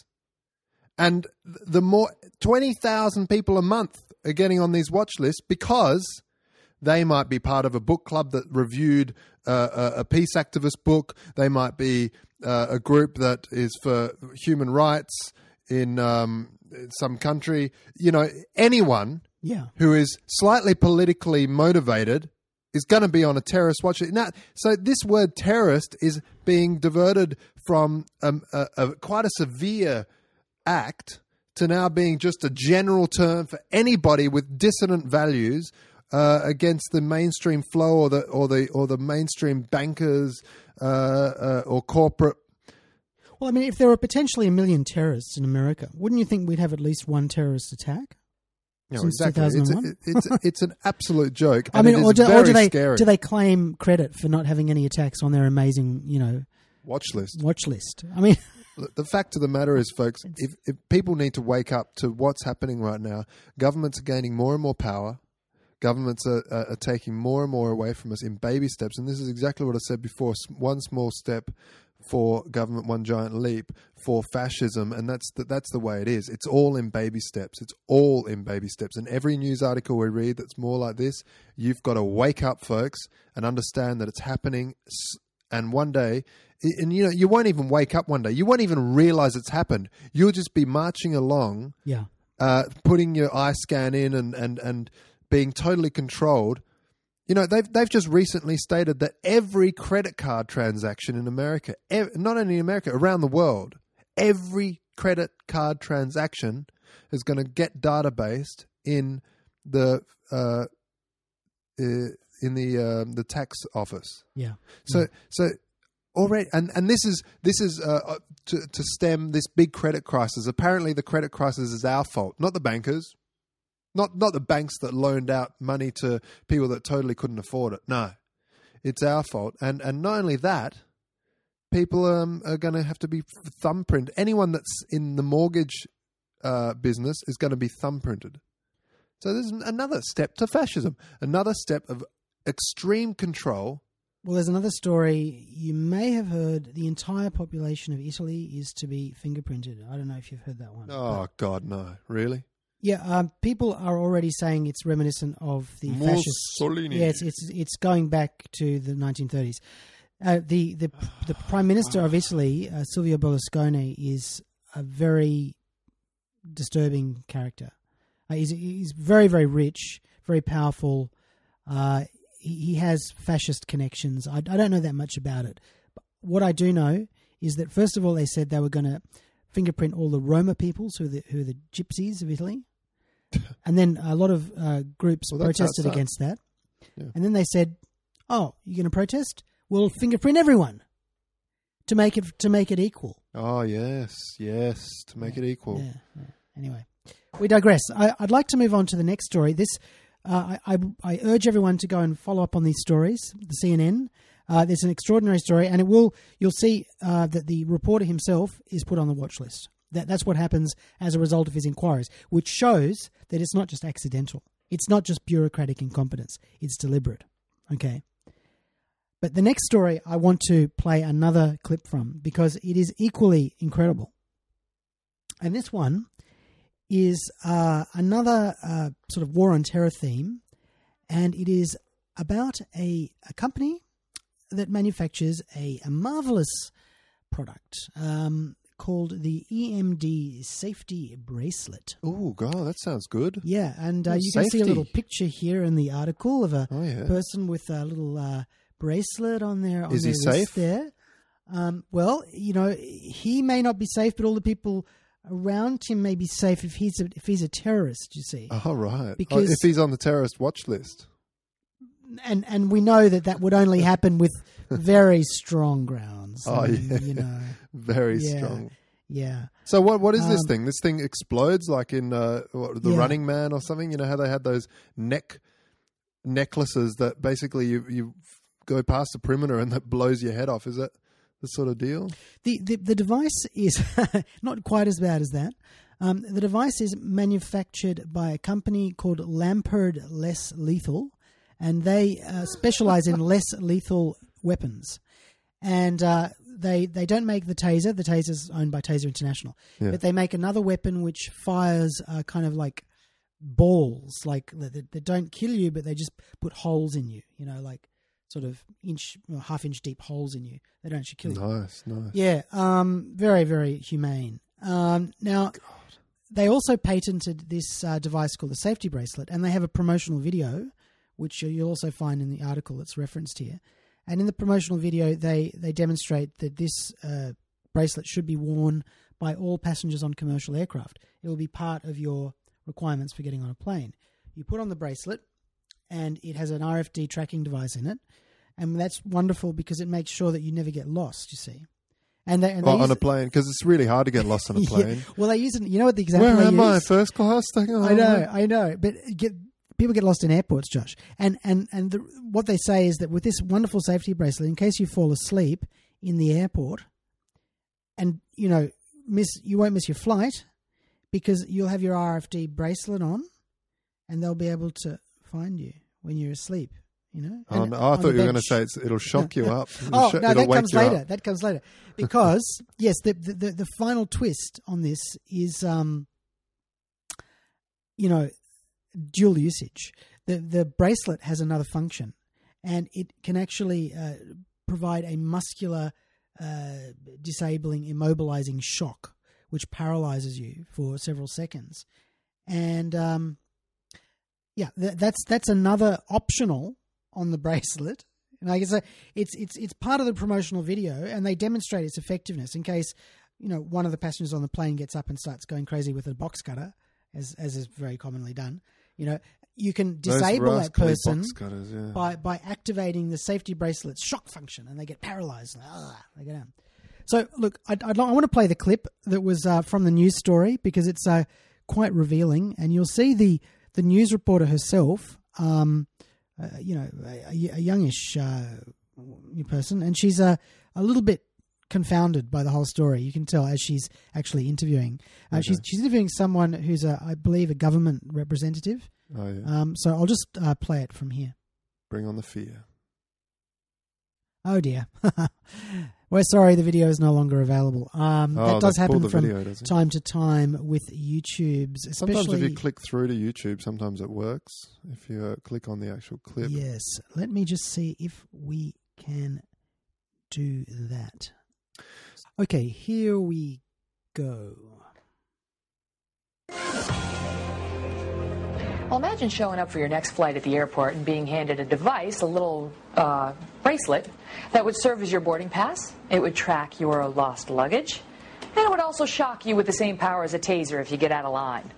And the more, twenty thousand people a month are getting on these watch lists because they might be part of a book club that reviewed uh, a, a peace activist book. They might be uh, a group that is for human rights in um, some country. You know, anyone Yeah. who is slightly politically motivated is going to be on a terrorist watch list. Now, so this word terrorist is being diverted from um, a, a, quite a severe act to now being just a general term for anybody with dissonant values uh, against the mainstream flow or the or the or the mainstream bankers uh, uh, or corporate. Well, I mean, if there were potentially a million terrorists in America, wouldn't you think we'd have at least one terrorist attack? You know, Since exactly. It's, two thousand one? a, it's, a, it's an absolute joke. I and mean, it is or, do, very or do they scary. do they claim credit for not having any attacks on their amazing, you know, watch list. watch list? I mean, The fact of the matter is, folks, if, if people need to wake up to what's happening right now, governments are gaining more and more power. Governments are, are, are taking more and more away from us in baby steps. And this is exactly what I said before. One small step for government, one giant leap for fascism. And that's the, that's the way it is. It's all in baby steps. It's all in baby steps. And every news article we read that's more like this, you've got to wake up, folks, and understand that it's happening. And one day... And, you know, you won't even wake up one day. You won't even realize it's happened. You'll just be marching along, yeah. uh, putting your eye scan in and, and, and being totally controlled. You know, they've, they've just recently stated that every credit card transaction in America, ev- not only in America, around the world, every credit card transaction is going to get databased in the uh, uh, in the uh, the tax office. Yeah. So yeah. so. Already, and, and this is this is uh, to to stem this big credit crisis. Apparently, the credit crisis is our fault, not the bankers, not not the banks that loaned out money to people that totally couldn't afford it. No, it's our fault. And and not only that, people um, are going to have to be thumbprint. Anyone that's in the mortgage uh, business is going to be thumbprinted. So there's another step to fascism, another step of extreme control. Well, there's another story. You may have heard the entire population of Italy is to be fingerprinted. I don't know if you've heard that one. Oh, God, no. Really? Yeah, um, people are already saying it's reminiscent of the fascist. Mussolini. Yeah, it's, it's it's going back to the nineteen thirties. Uh, the the the Prime Minister of Italy, uh, Silvio Berlusconi, is a very disturbing character. Uh, he's he's very very rich, very powerful. Uh, He has fascist connections. I, I don't know that much about it. But what I do know is that, first of all, they said they were going to fingerprint all the Roma peoples, who are the, who are the gypsies of Italy. And then a lot of uh, groups Well, that's protested outside. against that. Yeah. And then they said, "Oh, you're going to protest? We'll fingerprint everyone to make it to make it equal." Oh, yes, yes, to make Yeah, it equal. Yeah, yeah. Anyway, we digress. I, I'd like to move on to the next story. This, uh, I, I, I urge everyone to go and follow up on these stories. The C N N. Uh, there's an extraordinary story, and it will. You'll see uh, that the reporter himself is put on the watch list. That that's what happens as a result of his inquiries, which shows that it's not just accidental. It's not just bureaucratic incompetence. It's deliberate. Okay. But the next story I want to play another clip from because it is equally incredible. And this one is uh, another uh, sort of war on terror theme, and it is about a, a company that manufactures a, a marvelous product um, called the E M D Safety Bracelet. Oh, God, that sounds good. Yeah, and uh, Oh, you can see a safety. little picture here in the article of a Oh, yeah. person with a little uh, bracelet on their on Is their he wrist safe? there. Um, well, you know, he may not be safe, but all the people around him may be safe if he's a, if he's a terrorist. You see, Oh, right. Oh, Because- if he's on the terrorist watch list. and and we know that that would only happen with very strong grounds. Oh, and, yeah. you know, Very Yeah. strong. yeah. So what what is this Um, thing? This thing explodes like in uh, what, the Yeah. Running Man or something? You know how they had those neck necklaces that basically you, you go past the perimeter and that blows your head off. Is that the sort of deal? The, the the device is not quite as bad as that. Um, the device is manufactured by a company called Lampard Less Lethal, and they uh, specialize in less lethal weapons. And uh, they they don't make the taser. The taser is owned by Taser International, Yeah. but they make another weapon which fires uh, kind of like balls, like that, that don't kill you, but they just put holes in you. You know, like sort of inch, well, half inch deep holes in you. They don't actually kill you. Nice, nice. Yeah, um, very, very humane. Um, now, they also patented this uh, device called the Safety Bracelet, and they have a promotional video, which you'll also find in the article that's referenced here. And in the promotional video, they, they demonstrate that this uh, bracelet should be worn by all passengers on commercial aircraft. It will be part of your requirements for getting on a plane. You put on the bracelet, and it has an R F D tracking device in it. And that's wonderful because it makes sure that you never get lost, you see. And they, and they Oh, on use a it- plane, because it's really hard to get lost on a Yeah. plane. Well, they use it. You know what the example Where they am I? use? First class? Oh, I know, I know. But get, people get lost in airports, Josh. And and and the, what they say is that with this wonderful safety bracelet, in case you fall asleep in the airport, and you know, miss you won't miss your flight because you'll have your R F D bracelet on, and they'll be able to find you when you're asleep. You know. Oh, And no, I on thought the you were going to bench. say it's, it'll shock you up. It'll Oh sho- no, it'll that wake comes you later. up. That comes later because yes, the, the the the final twist on this is um, you know, dual usage. The the bracelet has another function, and it can actually uh, provide a muscular, uh, disabling, immobilizing shock, which paralyzes you for several seconds, and um, yeah, th- that's that's another optional on the bracelet. And like I say, it's it's it's part of the promotional video, and they demonstrate its effectiveness in case you know one of the passengers on the plane gets up and starts going crazy with a box cutter, as as is very commonly done. You know, you can Those disable that rascally person box cutters, yeah. by by activating the safety bracelet's shock function, and they get paralyzed. Ah, they go down. So look, I'd, I'd, I want to play the clip that was uh, from the news story because it's uh, quite revealing, and you'll see the the news reporter herself. Um, Uh, you know, a, a youngish uh, person, and she's a, a little bit confounded by the whole story. You can tell as she's actually interviewing. Uh, Okay. She's she's interviewing someone who's, a, I believe, a government representative. Oh, yeah. Um, so I'll just uh, play it from here. Bring on the fear. Oh dear, we're sorry the video is no longer available. Um, Oh, that does they happen pulled the from video, does it? time to time with YouTube's, especially. Sometimes if you click through to YouTube, sometimes it works. If you uh, click on the actual clip. Yes, let me just see if we can do that. Okay, here we go. Well, imagine showing up for your next flight at the airport and being handed a device, a little uh, bracelet, that would serve as your boarding pass. It would track your lost luggage. And it would also shock you with the same power as a taser if you get out of line.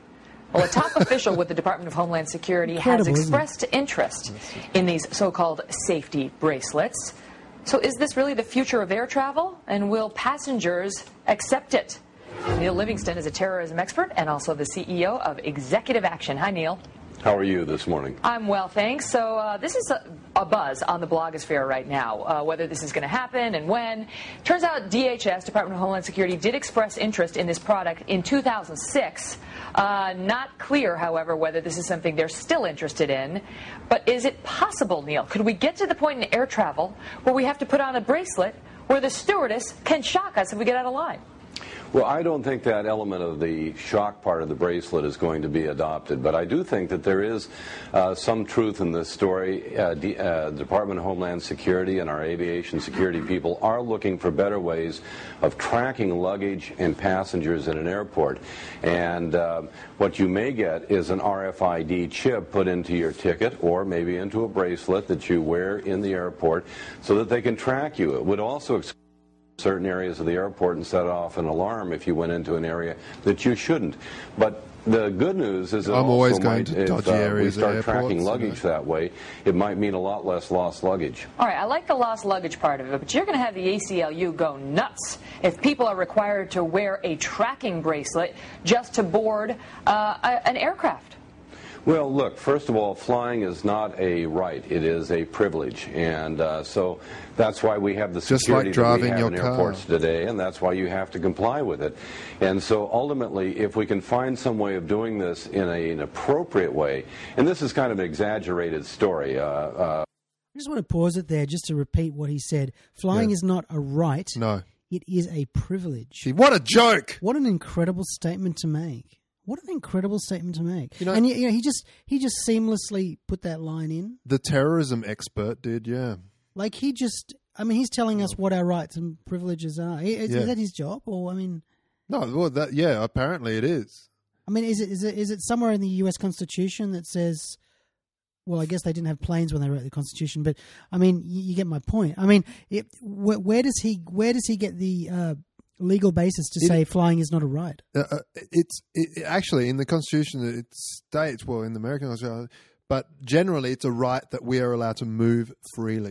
Well, a top official with the Department of Homeland Security Incredible, has isn't it? expressed interest in these so-called safety bracelets. So is this really the future of air travel? And will passengers accept it? Neil Livingston is a terrorism expert and also the C E O of Executive Action. Hi, Neil. How are you this morning? I'm well, thanks. So uh, this is a, a buzz on the blogosphere right now, uh, whether this is going to happen and when. Turns out D H S, Department of Homeland Security, did express interest in this product in two thousand six. Uh, not clear, however, whether this is something they're still interested in. But is it possible, Neil, could we get to the point in air travel where we have to put on a bracelet where the stewardess can shock us if we get out of line? Well, I don't think that element of the shock part of the bracelet is going to be adopted, but I do think that there is uh, some truth in this story. Uh, D- uh, the Department of Homeland Security and our aviation security people are looking for better ways of tracking luggage and passengers in an airport. And uh, what you may get is an R F I D chip put into your ticket or maybe into a bracelet that you wear in the airport so that they can track you. It would also ex- certain areas of the airport and set off an alarm if you went into an area that you shouldn't. But the good news is that I'm also always going might, to if dodgy uh, we areas at start airports, tracking you know. luggage that way, it might mean a lot less lost luggage. All right, I like the lost luggage part of it, but you're going to have the A C L U go nuts if people are required to wear a tracking bracelet just to board uh, a, an aircraft. Well, look, first of all, flying is not a right. It is a privilege. And uh, so that's why we have the Just security like driving that we have your in car. airports today, and that's why you have to comply with it. And so ultimately, if we can find some way of doing this in a, an appropriate way, and this is kind of an exaggerated story. Uh, uh, I just want to pause it there just to repeat what he said. Flying Yeah. is not a right. No. It is a privilege. Gee, what a joke! What an incredible statement to make. What an incredible statement to make. You know- and you know, he just he just seamlessly put that line in. The terrorism expert did, yeah. Like he just, I mean, he's telling us what our rights and privileges are. Is, Yeah. is that his job? Or, I mean, No, well, that yeah, apparently it is. I mean, is it is it is it somewhere in the U S Constitution that says? Well, I guess they didn't have planes when they wrote the Constitution, but I mean, you, you get my point. I mean, it, where, where does he where does he get the uh, legal basis to It- say flying is not a right? Uh, uh, it's it, actually in the Constitution. It states, well, in the American Constitution, but generally it's a right that we are allowed to move freely.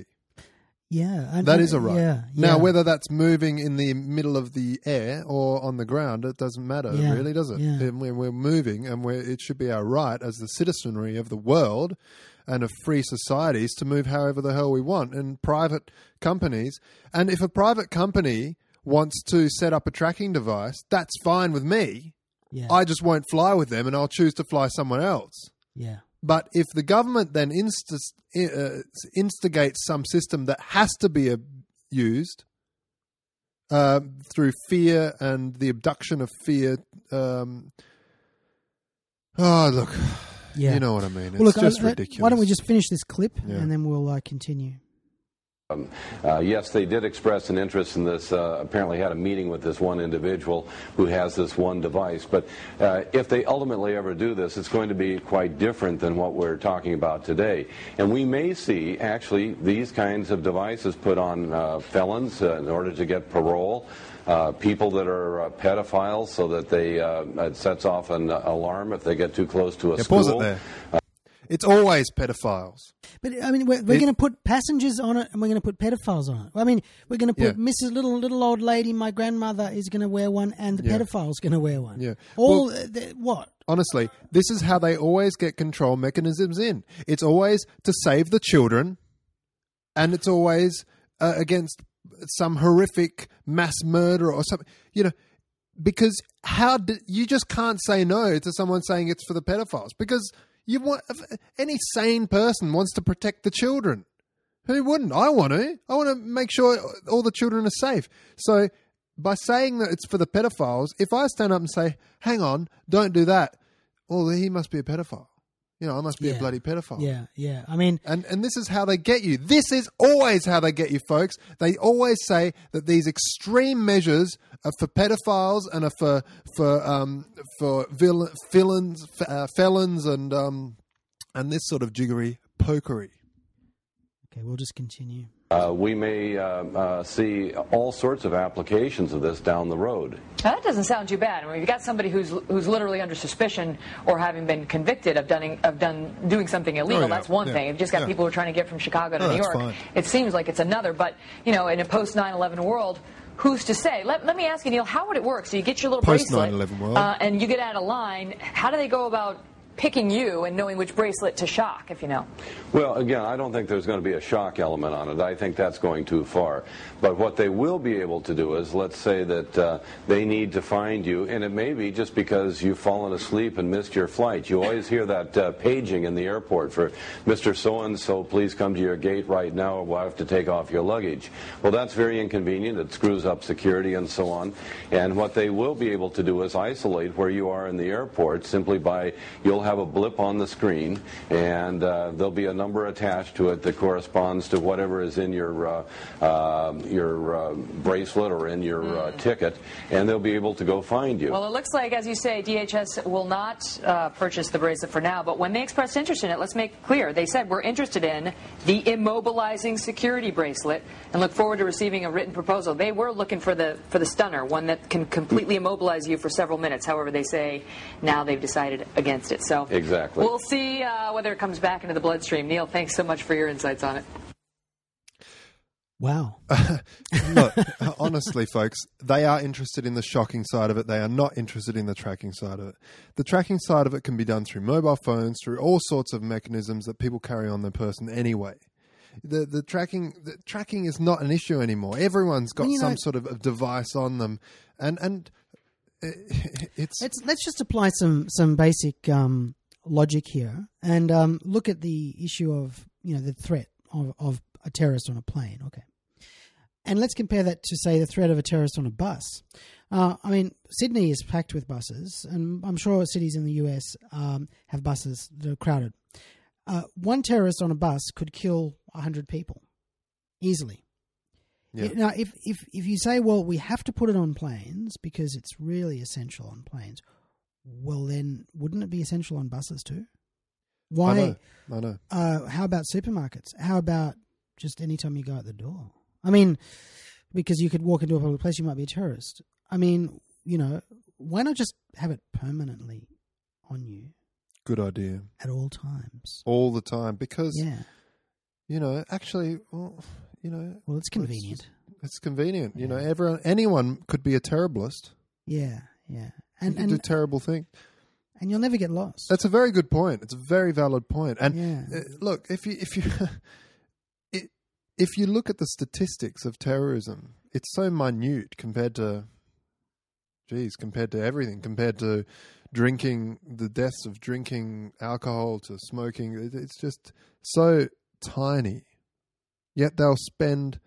Yeah, and, That is a right. Yeah, Now, yeah. whether that's moving in the middle of the air or on the ground, it doesn't matter, Yeah, really, does it? yeah. And When we're moving, and we're, it should be our right as the citizenry of the world and of free societies to move however the hell we want. And private companies, and if a private company wants to set up a tracking device, that's fine with me. yeah, I just won't fly with them, and I'll choose to fly somewhere else. yeah. But if the government then insta- uh, instigates some system that has to be uh, used uh, through fear and the abduction of fear, um, oh look, Yeah. you know what I mean. It's Well, look, just uh, ridiculous. why don't we just finish this clip Yeah. and then we'll uh, continue. Um, uh, yes, they did express an interest in this. Uh, apparently had a meeting with this one individual who has this one device. But uh, if they ultimately ever do this, it's going to be quite different than what we're talking about today. And we may see, actually, these kinds of devices put on uh, felons uh, in order to get parole. Uh, people that are uh, pedophiles, so that they uh, it sets off an alarm if they get too close to a Yeah, school. pause it there. It's always pedophiles. But I mean, we're, we're It- going to put passengers on it, and we're going to put pedophiles on it. I mean, we're going to put Yeah. Missus Little Little Old Lady, my grandmother, is going to wear one, and the Yeah. pedophile's going to wear one. Yeah. All Well- uh, the, what? Honestly, this is how they always get control mechanisms in. It's always to save the children, and it's always uh, against some horrific mass murder or something. You know, because how do, you just can't say no to someone saying it's for the pedophiles, because you want any sane person wants to protect the children. Who wouldn't? I want to. I want to make sure all the children are safe. So by saying that it's for the pedophiles, if I stand up and say, hang on, don't do that, well, he must be a pedophile. You know, I must be Yeah. a bloody pedophile. Yeah, yeah. I mean, And and this is how they get you. This is always how they get you, folks. They always say that these extreme measures are for pedophiles and are for for um for villain, villains, uh, felons, and um and this sort of jiggery pokery. Okay, we'll just continue. Uh, we may uh, uh, see all sorts of applications of this down the road. Now, that doesn't sound too bad. I mean, you've got somebody who's who's literally under suspicion or having been convicted of done of done doing something illegal. Oh, yeah, that's one yeah, thing. You've just got yeah. people who are trying to get from Chicago to Oh, New that's York. fine. It seems like it's another. But you know, in a post nine eleven world, who's to say? Let, let me ask you, Neil, how would it work? So you get your little Post bracelet, nine eleven world. uh, and you get out of line. How do they go about picking you and knowing which bracelet to shock, if you know? Well, again, I don't think there's going to be a shock element on it. I think that's going too far. But what they will be able to do is, let's say that uh, they need to find you, and it may be just because you've fallen asleep and missed your flight. You always hear that uh, paging in the airport for Mister So-and-so, please come to your gate right now, or we'll have to take off your luggage. Well, that's very inconvenient. It screws up security and so on. And what they will be able to do is isolate where you are in the airport simply by, you'll have a blip on the screen, and uh, there'll be a number attached to it that corresponds to whatever is in your uh, uh, your uh, bracelet or in your uh, ticket, and they'll be able to go find you. Well, it looks like, as you say, D H S will not uh, purchase the bracelet for now, but when they expressed interest in it, let's make it clear. They said, we're interested in the immobilizing security bracelet and look forward to receiving a written proposal. They were looking for the for the stunner, one that can completely immobilize you for several minutes. However, they say now they've decided against it. So exactly. We'll see uh, whether it comes back into the bloodstream. Neil, thanks so much for your insights on it. Wow. Look, honestly, folks, they are interested in the shocking side of it. They are not interested in the tracking side of it. The tracking side of it can be done through mobile phones, through all sorts of mechanisms that people carry on their person anyway. The the tracking the tracking is not an issue anymore. Everyone's got Well, you know- some sort of a device on them, and and it's Let's let's just apply some some basic um, logic here and um, look at the issue of you know the threat of, of a terrorist on a plane. Okay, and let's compare that to say the threat of a terrorist on a bus. Uh, I mean, Sydney is packed with buses, and I'm sure cities in the U S um, have buses that are crowded. Uh, one terrorist on a bus could kill a hundred people easily. Yeah. Now, if, if if you say, well, we have to put it on planes because it's really essential on planes, well, then wouldn't it be essential on buses too? Why? I know. I know. Uh, how about supermarkets? How about just any time you go out the door? I mean, because you could walk into a public place, you might be a terrorist. I mean, you know, why not just have it permanently on you Good idea. at all times? All the time, because Yeah. you know, actually, well, you know, Well, it's let's convenient. just- It's convenient. You know, Yeah. everyone, anyone could be a terriblest. Yeah, yeah. And, And do and, terrible things. and you'll never get lost. That's a very good point. It's a very valid point. And Yeah. uh, look, if you if you it, if you look at the statistics of terrorism, it's so minute compared to, geez, compared to everything, compared to drinking, the deaths of drinking alcohol, to smoking. It, it's just so tiny. Yet they'll spend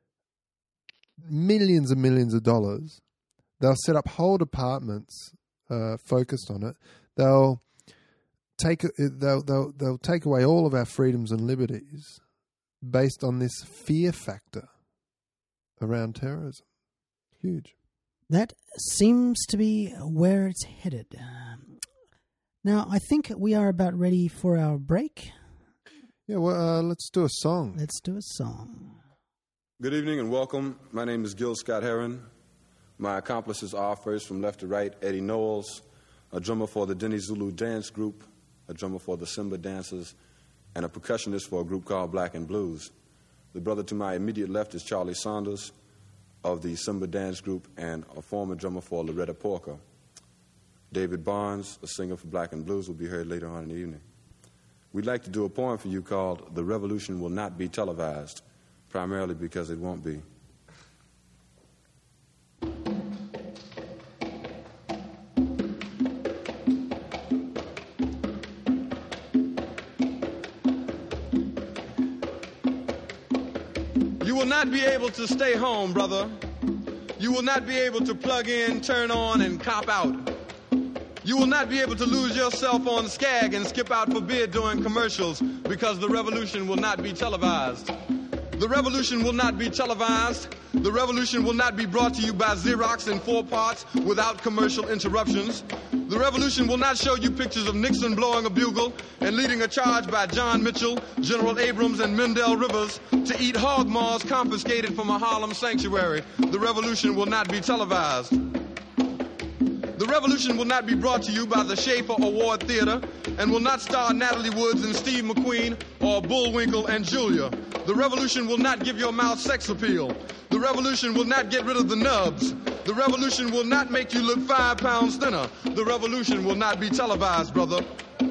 millions and millions of dollars. They'll set up whole departments uh, focused on it. They'll take they'll they'll they'll take away all of our freedoms and liberties based on this fear factor around terrorism. Huge. That seems to be where it's headed. Um, now, I think we are about ready for our break. Yeah, well, uh, let's do a song. Let's do a song. Good evening and welcome. My name is Gil Scott Heron. My accomplices are, first from left to right, Eddie Knowles, a drummer for the Denny Zulu Dance Group, a drummer for the Simba Dancers, and a percussionist for a group called Black and Blues. The brother to my immediate left is Charlie Saunders of the Simba Dance Group and a former drummer for Loretta Porker. David Barnes, a singer for Black and Blues, will be heard later on in the evening. We'd like to do a poem for you called The Revolution Will Not Be Televised, primarily because it won't be. You will not be able to stay home, brother. You will not be able to plug in, turn on, and cop out. You will not be able to lose yourself on Skag and skip out for bid during commercials because the revolution will not be televised. The revolution will not be televised. The revolution will not be brought to you by Xerox in four parts without commercial interruptions. The revolution will not show you pictures of Nixon blowing a bugle and leading a charge by John Mitchell, General Abrams, and Mendel Rivers to eat hog maws confiscated from a Harlem sanctuary. The revolution will not be televised. The revolution will not be brought to you by the Schaefer Award Theater and will not star Natalie Woods and Steve McQueen or Bullwinkle and Julia. The revolution will not give your mouth sex appeal. The revolution will not get rid of the nubs. The revolution will not make you look five pounds thinner. The revolution will not be televised, brother.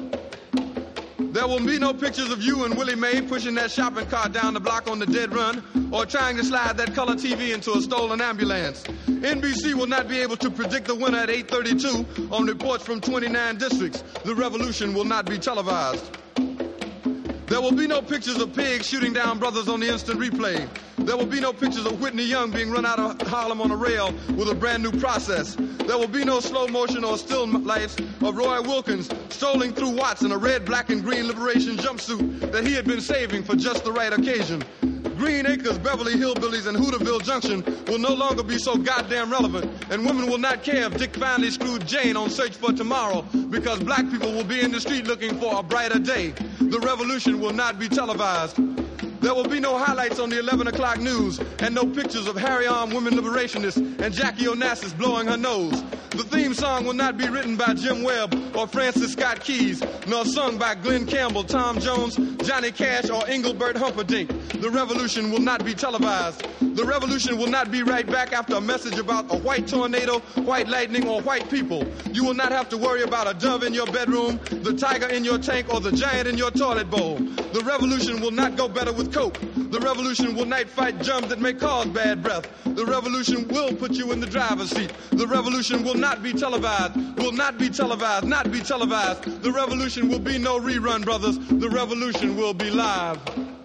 There will be no pictures of you and Willie Mae pushing that shopping cart down the block on the dead run or trying to slide that color T V into a stolen ambulance. N B C will not be able to predict the winner at eight thirty-two on reports from twenty-nine districts. The revolution will not be televised. There will be no pictures of pigs shooting down brothers on the instant replay. There will be no pictures of Whitney Young being run out of Harlem on a rail with a brand new process. There will be no slow motion or still lifes of Roy Wilkins strolling through Watts in a red, black, and green liberation jumpsuit that he had been saving for just the right occasion. Green Acres, Beverly Hillbillies, and Hooterville Junction will no longer be so goddamn relevant, and women will not care if Dick finally screwed Jane on Search for Tomorrow, because black people will be in the street looking for a brighter day. The revolution will not be televised. There will be no highlights on the eleven o'clock news and no pictures of Harry-armed women liberationists and Jackie Onassis blowing her nose. The theme song will not be written by Jim Webb or Francis Scott Keys, nor sung by Glenn Campbell, Tom Jones, Johnny Cash, or Engelbert Humperdinck. The revolution will not be televised. The revolution will not be right back after a message about a white tornado, white lightning, or white people. You will not have to worry about a dove in your bedroom, the tiger in your tank, or the giant in your toilet bowl. The revolution will not go better with coke. The revolution will not fight germs that may cause bad breath. The revolution will put you in the driver's seat. The revolution will not be televised, will not be televised, not be televised. The revolution will be no rerun, brothers. The revolution will be live.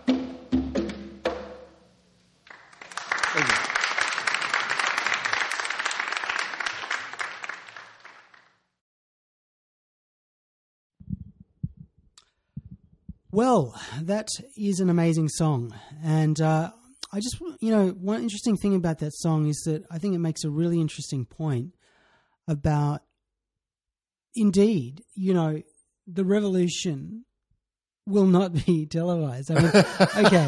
Thank you. Well, that is an amazing song. And uh, I just, you know, one interesting thing about that song is that I think it makes a really interesting point about, indeed, you know, the revolution will not be televised. I mean, okay.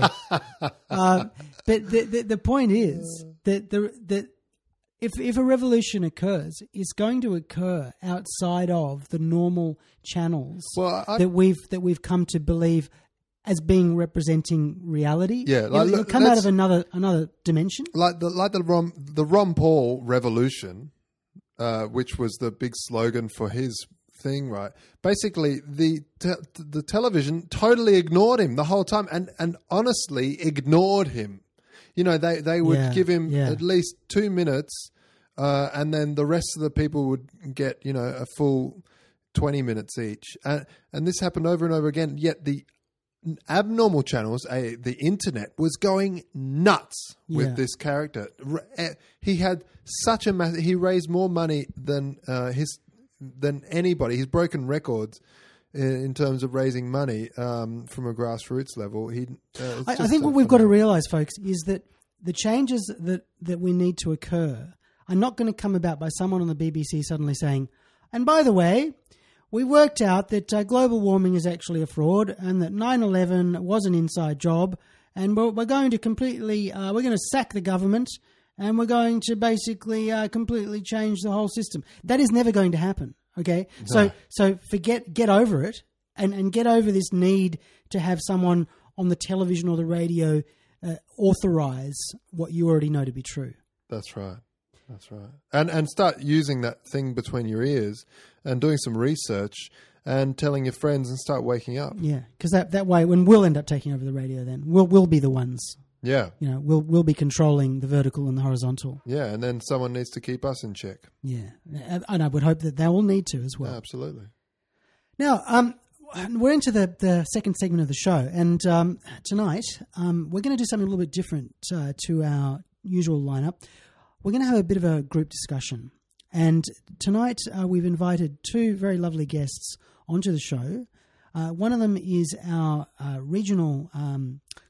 Uh, but the, the the point is that the that if if a revolution occurs, it's going to occur outside of the normal channels well, I, that we've that we've come to believe as being representing reality. Yeah, like, it'll, it'll come out of another another dimension. Like the like the Ron the Ron Paul revolution, uh, which was the big slogan for his thing, right? Basically, the te- the television totally ignored him the whole time, and and honestly ignored him. You know, they, they would Yeah, give him yeah. at least two minutes, uh, and then the rest of the people would get, you know, a full twenty minutes each. And, and this happened over and over again, yet the abnormal channels, uh, the internet, was going nuts with Yeah. this character. R- uh, He had such a massive... He raised more money than uh, his than anybody. He's broken records in terms of raising money um, from a grassroots level. He, uh, it's I, I just think so what we've got to phenomenal. realise, folks, is that the changes that, that we need to occur are not going to come about by someone on the B B C suddenly saying, and by the way, we worked out that uh, global warming is actually a fraud and that nine eleven was an inside job, and we're, we're going to completely, uh, we're going to sack the government and we're going to basically uh, completely change the whole system. That is never going to happen. Okay, No. so so forget, get over it, and, and get over this need to have someone on the television or the radio uh, authorize what you already know to be true. That's right. That's right. And and start using that thing between your ears and doing some research and telling your friends and start waking up. Yeah, because that, that way, when we'll end up taking over the radio, then we'll we'll be the ones. Yeah. You know, we'll we'll be controlling the vertical and the horizontal. Yeah, and then someone needs to keep us in check. Yeah, and I would hope that they will need to as well. Absolutely. Now, um, we're into the, the second segment of the show, and um, tonight um, we're going to do something a little bit different uh, to our usual lineup. We're going to have a bit of a group discussion, and tonight uh, we've invited two very lovely guests onto the show. Uh, one of them is our uh, regional um,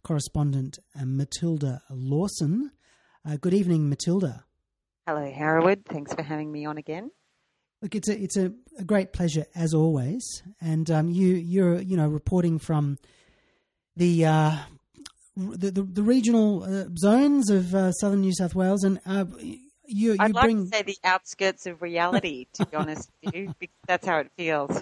correspondent uh, Matilda Lawson. Uh, good evening, Matilda. Hello, Hereward. Thanks for having me on again. Look, it's a it's a, a great pleasure as always, and um, you you're you know reporting from the uh, the, the the regional uh, zones of uh, southern New South Wales, and uh, you you I'd bring. like to say the outskirts of reality, to be honest with you, because that's how it feels.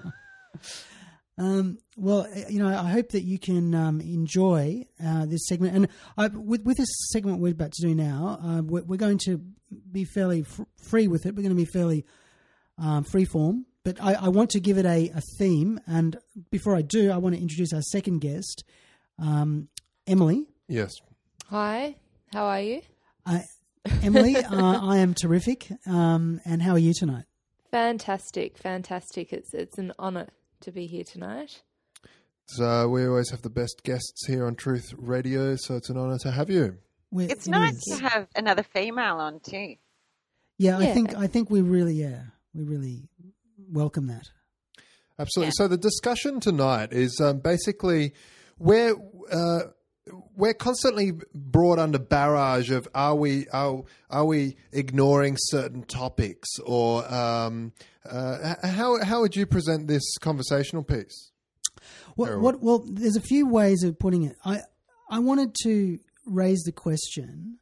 Um, well, you know, I hope that you can um, enjoy uh, this segment. And I, with, with this segment we're about to do now, uh, we're, we're going to be fairly fr- free with it. We're going to be fairly um, free form. But I, I want to give it a, a theme. And before I do, I want to introduce our second guest, um, Emily. Yes. Hi, how are you? Uh, Emily, uh, I am terrific. Um, and how are you tonight? Fantastic, fantastic. It's it's an honour to be here tonight. So we always have the best guests here on Truth Radio, so it's an honour to have you. We're, It's it nice is. to have another female on too. Yeah, I Yeah. think I think we really, yeah, we really welcome that. Absolutely. Yeah. So the discussion tonight is um, basically we're uh, we're constantly brought under barrage of are we are, are we ignoring certain topics, or um, uh, how how would you present this conversational piece? What, Harold. what, well, there's a few ways of putting it. I I wanted to raise the question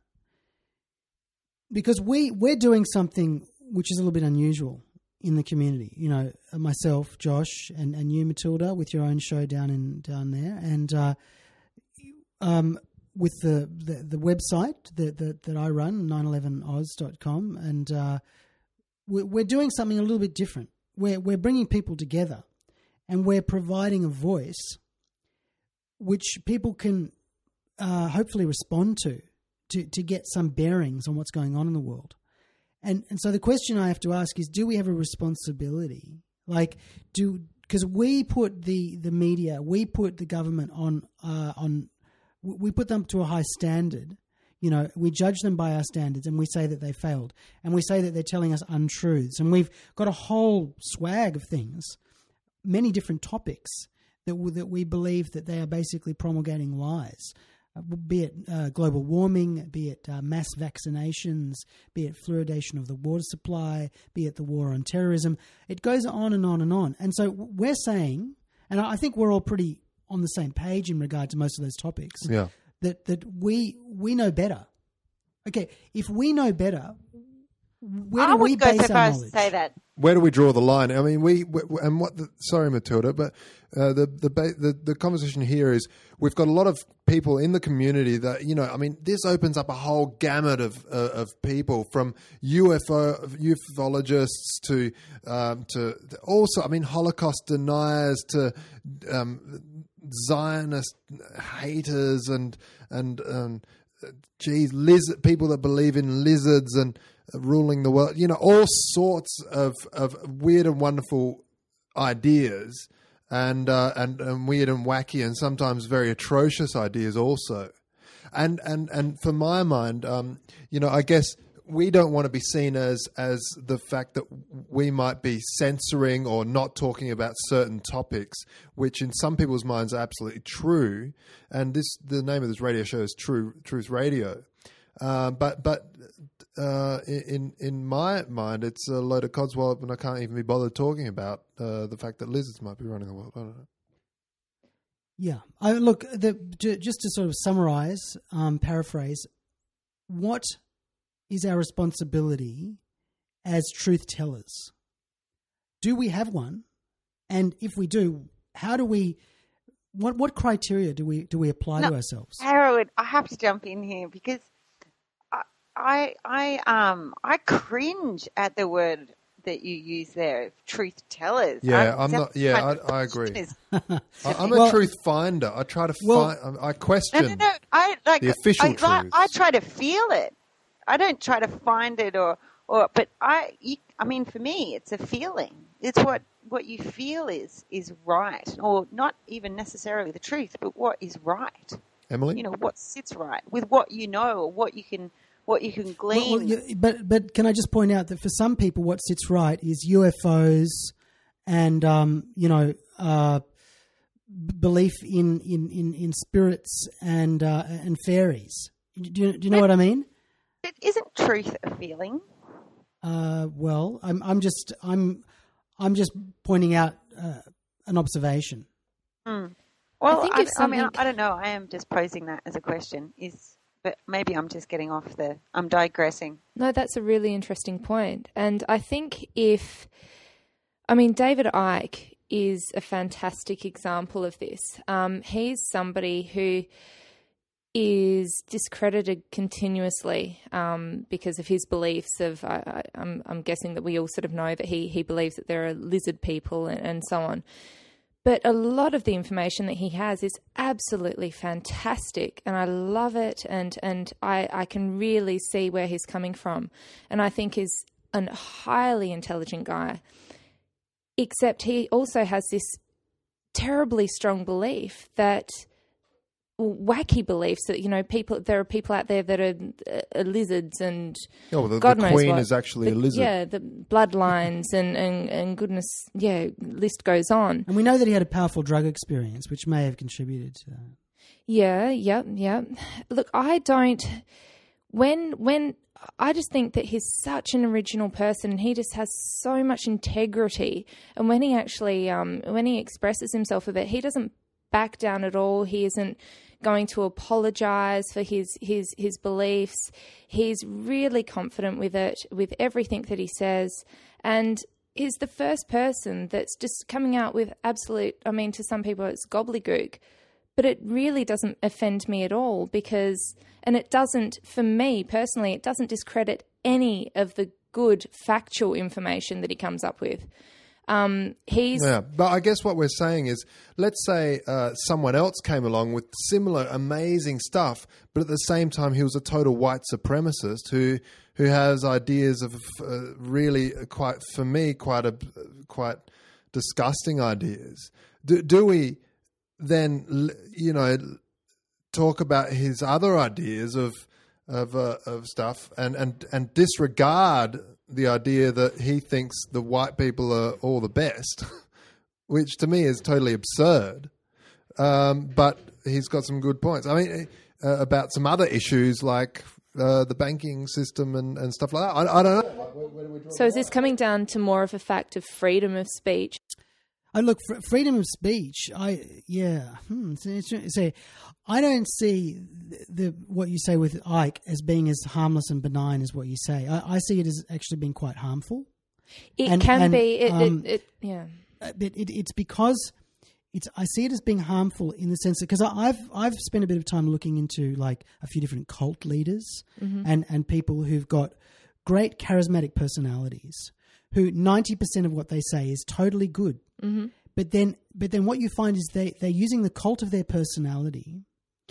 because we we're doing something which is a little bit unusual in the community. You know, myself, Josh, and, and you, Matilda, with your own show down in down there, and uh, um, with the, the, the website that, that that I run, nine eleven oz dot com, and uh, we're, we're doing something a little bit different. We're we're bringing people together, and we're providing a voice which people can uh, hopefully respond to, to to get some bearings on what's going on in the world. And and so the question I have to ask is, do we have a responsibility? Like, do because we put the, the media, we put the government on uh, on, we put them to a high standard. You know, we judge them by our standards, and we say that they failed, and we say that they're telling us untruths, and we've got a whole swag of things, many different topics that we, that we believe that they are basically promulgating lies. Uh, be it uh, global warming, be it uh, mass vaccinations, be it fluoridation of the water supply, be it the war on terrorism. It goes on and on and on. And so we're saying, and I think we're all pretty on the same page in regard to most of those topics, Yeah. that, that we we know better. Okay, if we know better, where do I we would go base so our far as to knowledge? say that. Where do we draw the line? I mean, we, we and what? The, sorry, Matilda, but uh, the the, ba- the the conversation here is we've got a lot of people in the community that, you know. I mean, this opens up a whole gamut of uh, of people, from U F O ufologists to um, to also, I mean, Holocaust deniers to um, Zionist haters and and um, geez, lizard people that believe in lizards and ruling the world, you know, all sorts of, of weird and wonderful ideas, and, uh, and and weird and wacky and sometimes very atrocious ideas also. And and and for my mind, um, you know, I guess we don't want to be seen as as the fact that we might be censoring or not talking about certain topics, which in some people's minds are absolutely true. And this, the name of this radio show is True Truth Radio. Uh, but but uh, in in my mind, it's a load of codswallop, and I can't even be bothered talking about uh, the fact that lizards might be running the world. I don't know. Yeah. I, look, the, to, just to sort of summarize, um, paraphrase, what is our responsibility as truth tellers? Do we have one? And if we do, how do we, what what criteria do we do we apply No, to ourselves? Harold, I have to jump in here because I, I, I, um, I cringe at the word that you use there, truth tellers. Yeah, I- I'm not. that's Yeah, my I, I agree. question is- I, I'm Well- a truth finder. I try to Well- find. I question. No, no, no. I like the official I, I, truths. I try to feel it. I don't try to find it or, or but I, you, I mean, for me, it's a feeling. It's what, what you feel is is right, or not even necessarily the truth, but what is right. Emily, You know, what sits right with what you know, or what you can what you can Well, glean. well, you- but but can I just point out that for some people, what sits right is U F Os and um, you know uh, b- belief in, in, in, in spirits and uh, and fairies. Do you, do you know what I mean? It isn't truth a feeling. Uh, well, I'm I'm just I'm I'm just pointing out uh, an observation. Mm. Well, I think I, if I mean, something- I don't know. I am just posing that as a question. Is but maybe I'm just getting off the. I'm digressing. No, that's a really interesting point. And I think if, I mean, David Icke is a fantastic example of this. Um, he's somebody who is discredited continuously um, because of his beliefs of, I, I, I'm, I'm guessing that we all sort of know that he, he believes that there are lizard people and, and so on. But a lot of the information that he has is absolutely fantastic, and I love it, and, and I, I can really see where he's coming from. And I think is a highly intelligent guy, except he also has this terribly strong belief that, wacky beliefs that, you know, people, there are people out there that are uh, lizards and Oh, well, the, God the knows queen what. is actually The- a lizard. Yeah, the bloodlines and, and, and goodness, yeah, list goes on. And we know that he had a powerful drug experience, which may have contributed to that. Yeah, yeah, yeah. Look, I don't, when, when, I just think that he's such an original person and he just has so much integrity. And when he actually, um, when he expresses himself a bit, he doesn't back down at all. He isn't going to apologize for his, his, his beliefs. He's really confident with it, with everything that he says. And is the first person that's just coming out with absolute, I mean, to some people it's gobbledygook, but it really doesn't offend me at all because, and it doesn't, for me personally, it doesn't discredit any of the good factual information that he comes up with. Um, he's Yeah, but I guess what we're saying is, let's say uh, someone else came along with similar amazing stuff, but at the same time he was a total white supremacist who who has ideas of uh, really quite, for me, quite a quite disgusting ideas. Do, do we then, you know, talk about his other ideas of of uh, of stuff and, and and disregard the idea that he thinks the white people are all the best, which to me is totally absurd. Um, but he's got some good points. I mean, uh, about some other issues like uh, the banking system and, and stuff like that. I, I don't know. Like, where, where do we draw so is this coming down to more of a fact of freedom of speech? I look, fr- freedom of speech. I yeah. Hmm, so, so I don't see the, the what you say with Ike as being as harmless and benign as what you say. I, I see it as actually being quite harmful. It And- can and, be. It, um, it, it, yeah. Uh, But it, it's because it's. I see it as being harmful in the sense that because I've I've spent a bit of time looking into like a few different cult leaders and and people who've got great charismatic personalities who ninety percent of what they say is totally good. Mm-hmm. But then, but then, what you find is they they're using the cult of their personality,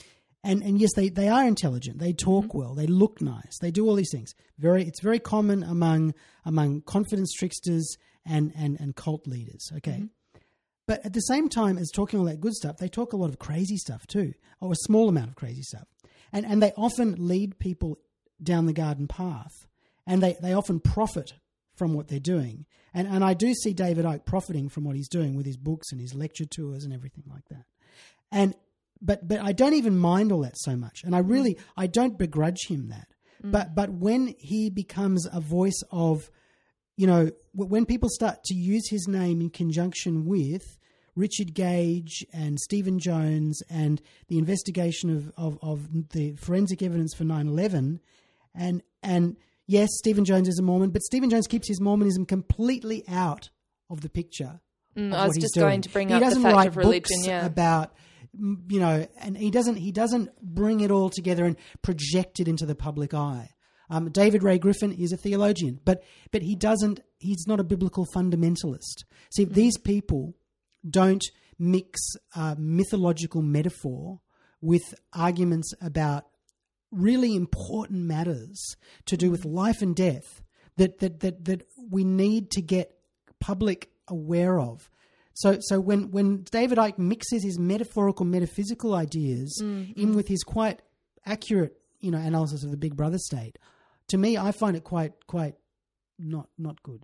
and and yes, they, they are intelligent. They talk Mm-hmm. well. They look nice. They do all these things. Very, it's very common among among confidence tricksters and and and cult leaders. Okay, Mm-hmm. but at the same time as talking all that good stuff, they talk a lot of crazy stuff too, or a small amount of crazy stuff, and and they often lead people down the garden path, and they they often profit from what they're doing. And and I do see David Icke profiting from what he's doing with his books and his lecture tours and everything like that. And but but I don't even mind all that so much. And I really I don't begrudge him that. Mm. But but when he becomes a voice of, you know, when people start to use his name in conjunction with Richard Gage and Stephen Jones and the investigation of, of, of the forensic evidence for nine eleven and and yes, Stephen Jones is a Mormon, but Stephen Jones keeps his Mormonism completely out of the picture. Mm, of I was what he's just doing. going to bring he up the doesn't fact write of religion, books yeah. about, you know, and he doesn't he doesn't bring it all together and project it into the public eye. Um, David Ray Griffin is a theologian, but but he doesn't. He's not a biblical fundamentalist. See, Mm. these people don't mix uh, mythological metaphor with arguments about really important matters to do with life and death that that that that we need to get public aware of. So so when, when David Icke mixes his metaphorical, metaphysical ideas Mm-hmm. in with his quite accurate, you know, analysis of the Big Brother state, to me I find it quite quite not not good.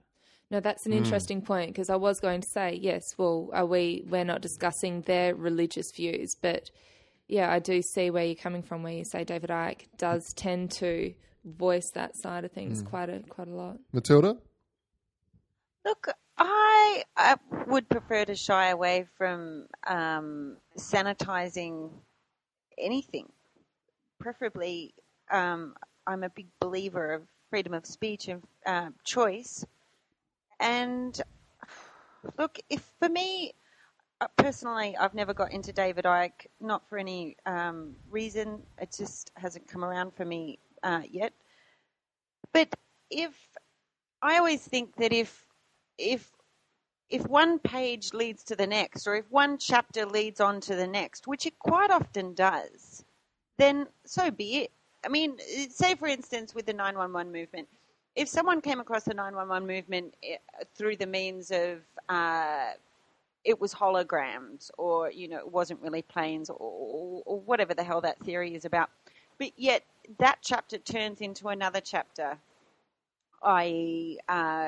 No, that's an interesting point, because I was going to say, yes, well, are we, we're not discussing their religious views, but yeah, I do see where you're coming from, where you say David Icke does tend to voice that side of things mm. quite a quite a lot. Matilda? Look, I, I would prefer to shy away from um, sanitizing anything. Preferably, um, I'm a big believer of freedom of speech and uh, choice. And look, if for me, personally, I've never got into David Icke, not for any um, reason. It just hasn't come around for me uh, yet. But if I always think that if if if one page leads to the next, or if one chapter leads on to the next, which it quite often does, then so be it. I mean, say for instance with the nine one one movement, if someone came across the nine one one movement through the means of uh, it was holograms, or, you know, it wasn't really planes, or, or, or whatever the hell that theory is about, but yet that chapter turns into another chapter, that is, uh,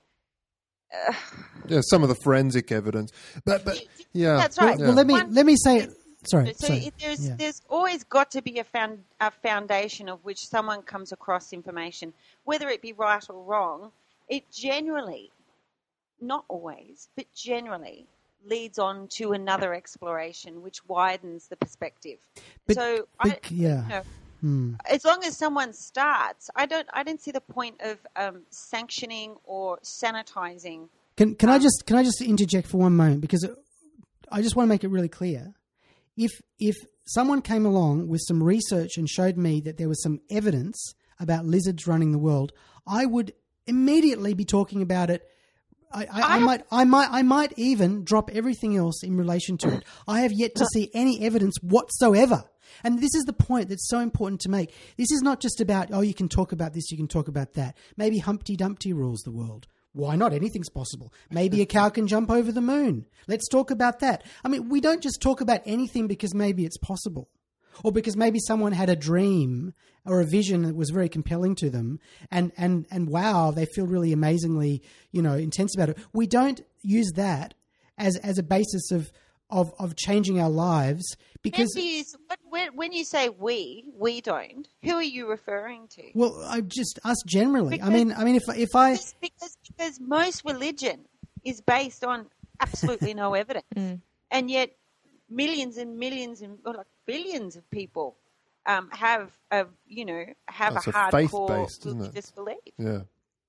uh, yeah, some of the forensic evidence, but but yeah, that's right. Well, well let me One, let me say it. Sorry, so sorry. It, there's yeah. there's always got to be a, found, a foundation of which someone comes across information, whether it be right or wrong. It generally, not always, but generally leads on to another exploration, which widens the perspective. But, so, but, I, yeah. you know, hmm. as long as someone starts, I don't I don't see the point of um, sanctioning or sanitizing. Can can um, I just can I just interject for one moment, because I just want to make it really clear. If if someone came along with some research and showed me that there was some evidence about lizards running the world, I would immediately be talking about it. I, I, I, I might I might I might even drop everything else in relation to it. I have yet to see any evidence whatsoever. And this is the point that's so important to make. This is not just about, oh, you can talk about this, you can talk about that. Maybe Humpty Dumpty rules the world. Why not? Anything's possible. Maybe a cow can jump over the moon. Let's talk about that. I mean, we don't just talk about anything because maybe it's possible, or because maybe someone had a dream or a vision that was very compelling to them, and, and, and wow, they feel really amazingly, you know, intense about it. We don't use that as as a basis of of, of changing our lives, because you, but when, when you say we, we don't. Who are you referring to? Well, I just us generally. Because, I mean, I mean, if if I because, because because most religion is based on absolutely no evidence, mm. and yet millions and millions and or like billions of people um, have a you know have That's a a hardcore faith-based, isn't it? religious belief. Yeah.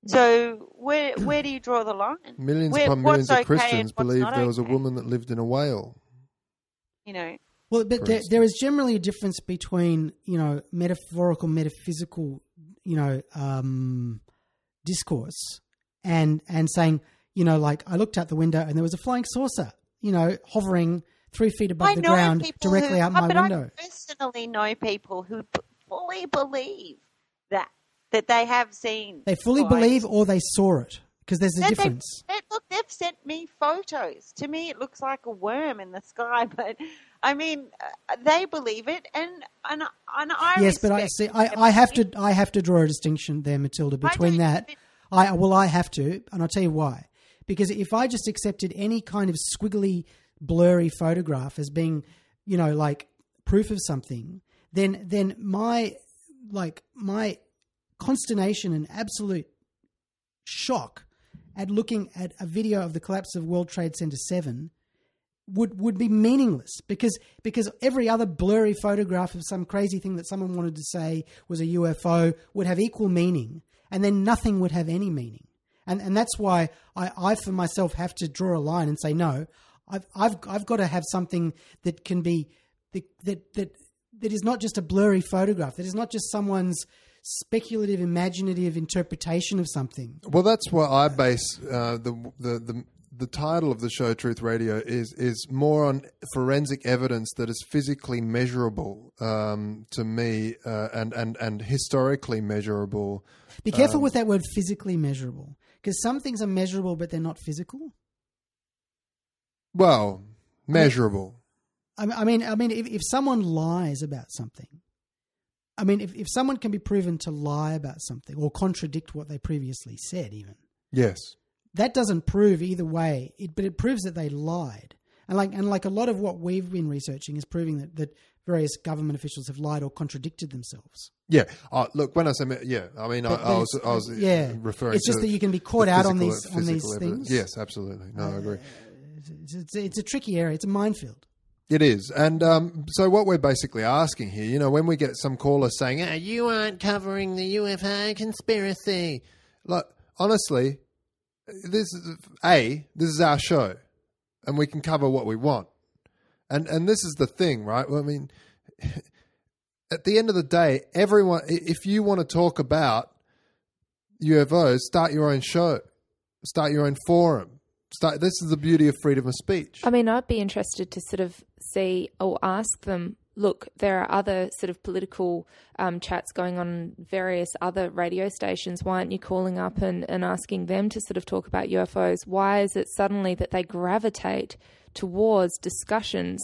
So where where do you draw the line? Millions where, upon millions of okay Christians believe there okay? was a woman that lived in a whale. You know. Well, but there, there is generally a difference between, you know, metaphorical, metaphysical, you know, um, discourse and and saying, you know, like I looked out the window and there was a flying saucer, you know, hovering three feet above I the know ground people directly who, out my but window. I personally know people who p- fully believe that that they have seen. They fully flying believe or they saw it, because there's a They- difference. They, they, look, they've sent me photos. To me, it looks like a worm in the sky, but I mean, uh, they believe it, and and, and I Yes, but I respect see. them. I, I have to. I have to draw a distinction there, Matilda, between don't- that. I well, I have to, and I'll tell you why. Because if I just accepted any kind of squiggly, blurry photograph as being, you know, like proof of something, then then my like my consternation and absolute shock at looking at a video of the collapse of World Trade Center seven would would be meaningless, because because every other blurry photograph of some crazy thing that someone wanted to say was a U F O would have equal meaning, and then nothing would have any meaning. And and that's why I, I for myself have to draw a line and say, no, I've I've I've got to have something that can be that that that, that is not just a blurry photograph, that is not just someone's speculative, imaginative interpretation of something. Well, that's why I base uh, the, the the the title of the show, Truth Radio, is is more on forensic evidence that is physically measurable um, to me uh, and and and historically measurable. Be careful um, with that word, physically measurable, because some things are measurable but they're not physical. Well, measurable. I mean, I mean, I mean, if, if someone lies about something, I mean, if, if someone can be proven to lie about something or contradict what they previously said, even, Yes. that doesn't prove either way, it, but it proves that they lied. And like and like a lot of what we've been researching is proving that, that various government officials have lied or contradicted themselves. Yeah. Uh, look, when I say yeah, I mean I, I was I was yeah. referring. It's just to that you can be caught the out on physical- these on these physical evidence. things. Yes, absolutely. No, I agree. It's, it's, it's a tricky area. It's a minefield. It is. And um, so what we're basically asking here, you know, when we get some caller saying, oh, you aren't covering the U F O conspiracy. Like, honestly, this is, A, this is our show, and we can cover what we want. And and this is the thing, right? Well, I mean, at the end of the day, everyone, if you want to talk about U F Os, start your own show. Start your own forum. Start, this is the beauty of freedom of speech. I mean, I'd be interested to sort of see or ask them, look, there are other sort of political um, chats going on in various other radio stations. Why aren't you calling up and, and asking them to sort of talk about U F Os? Why is it suddenly that they gravitate towards discussions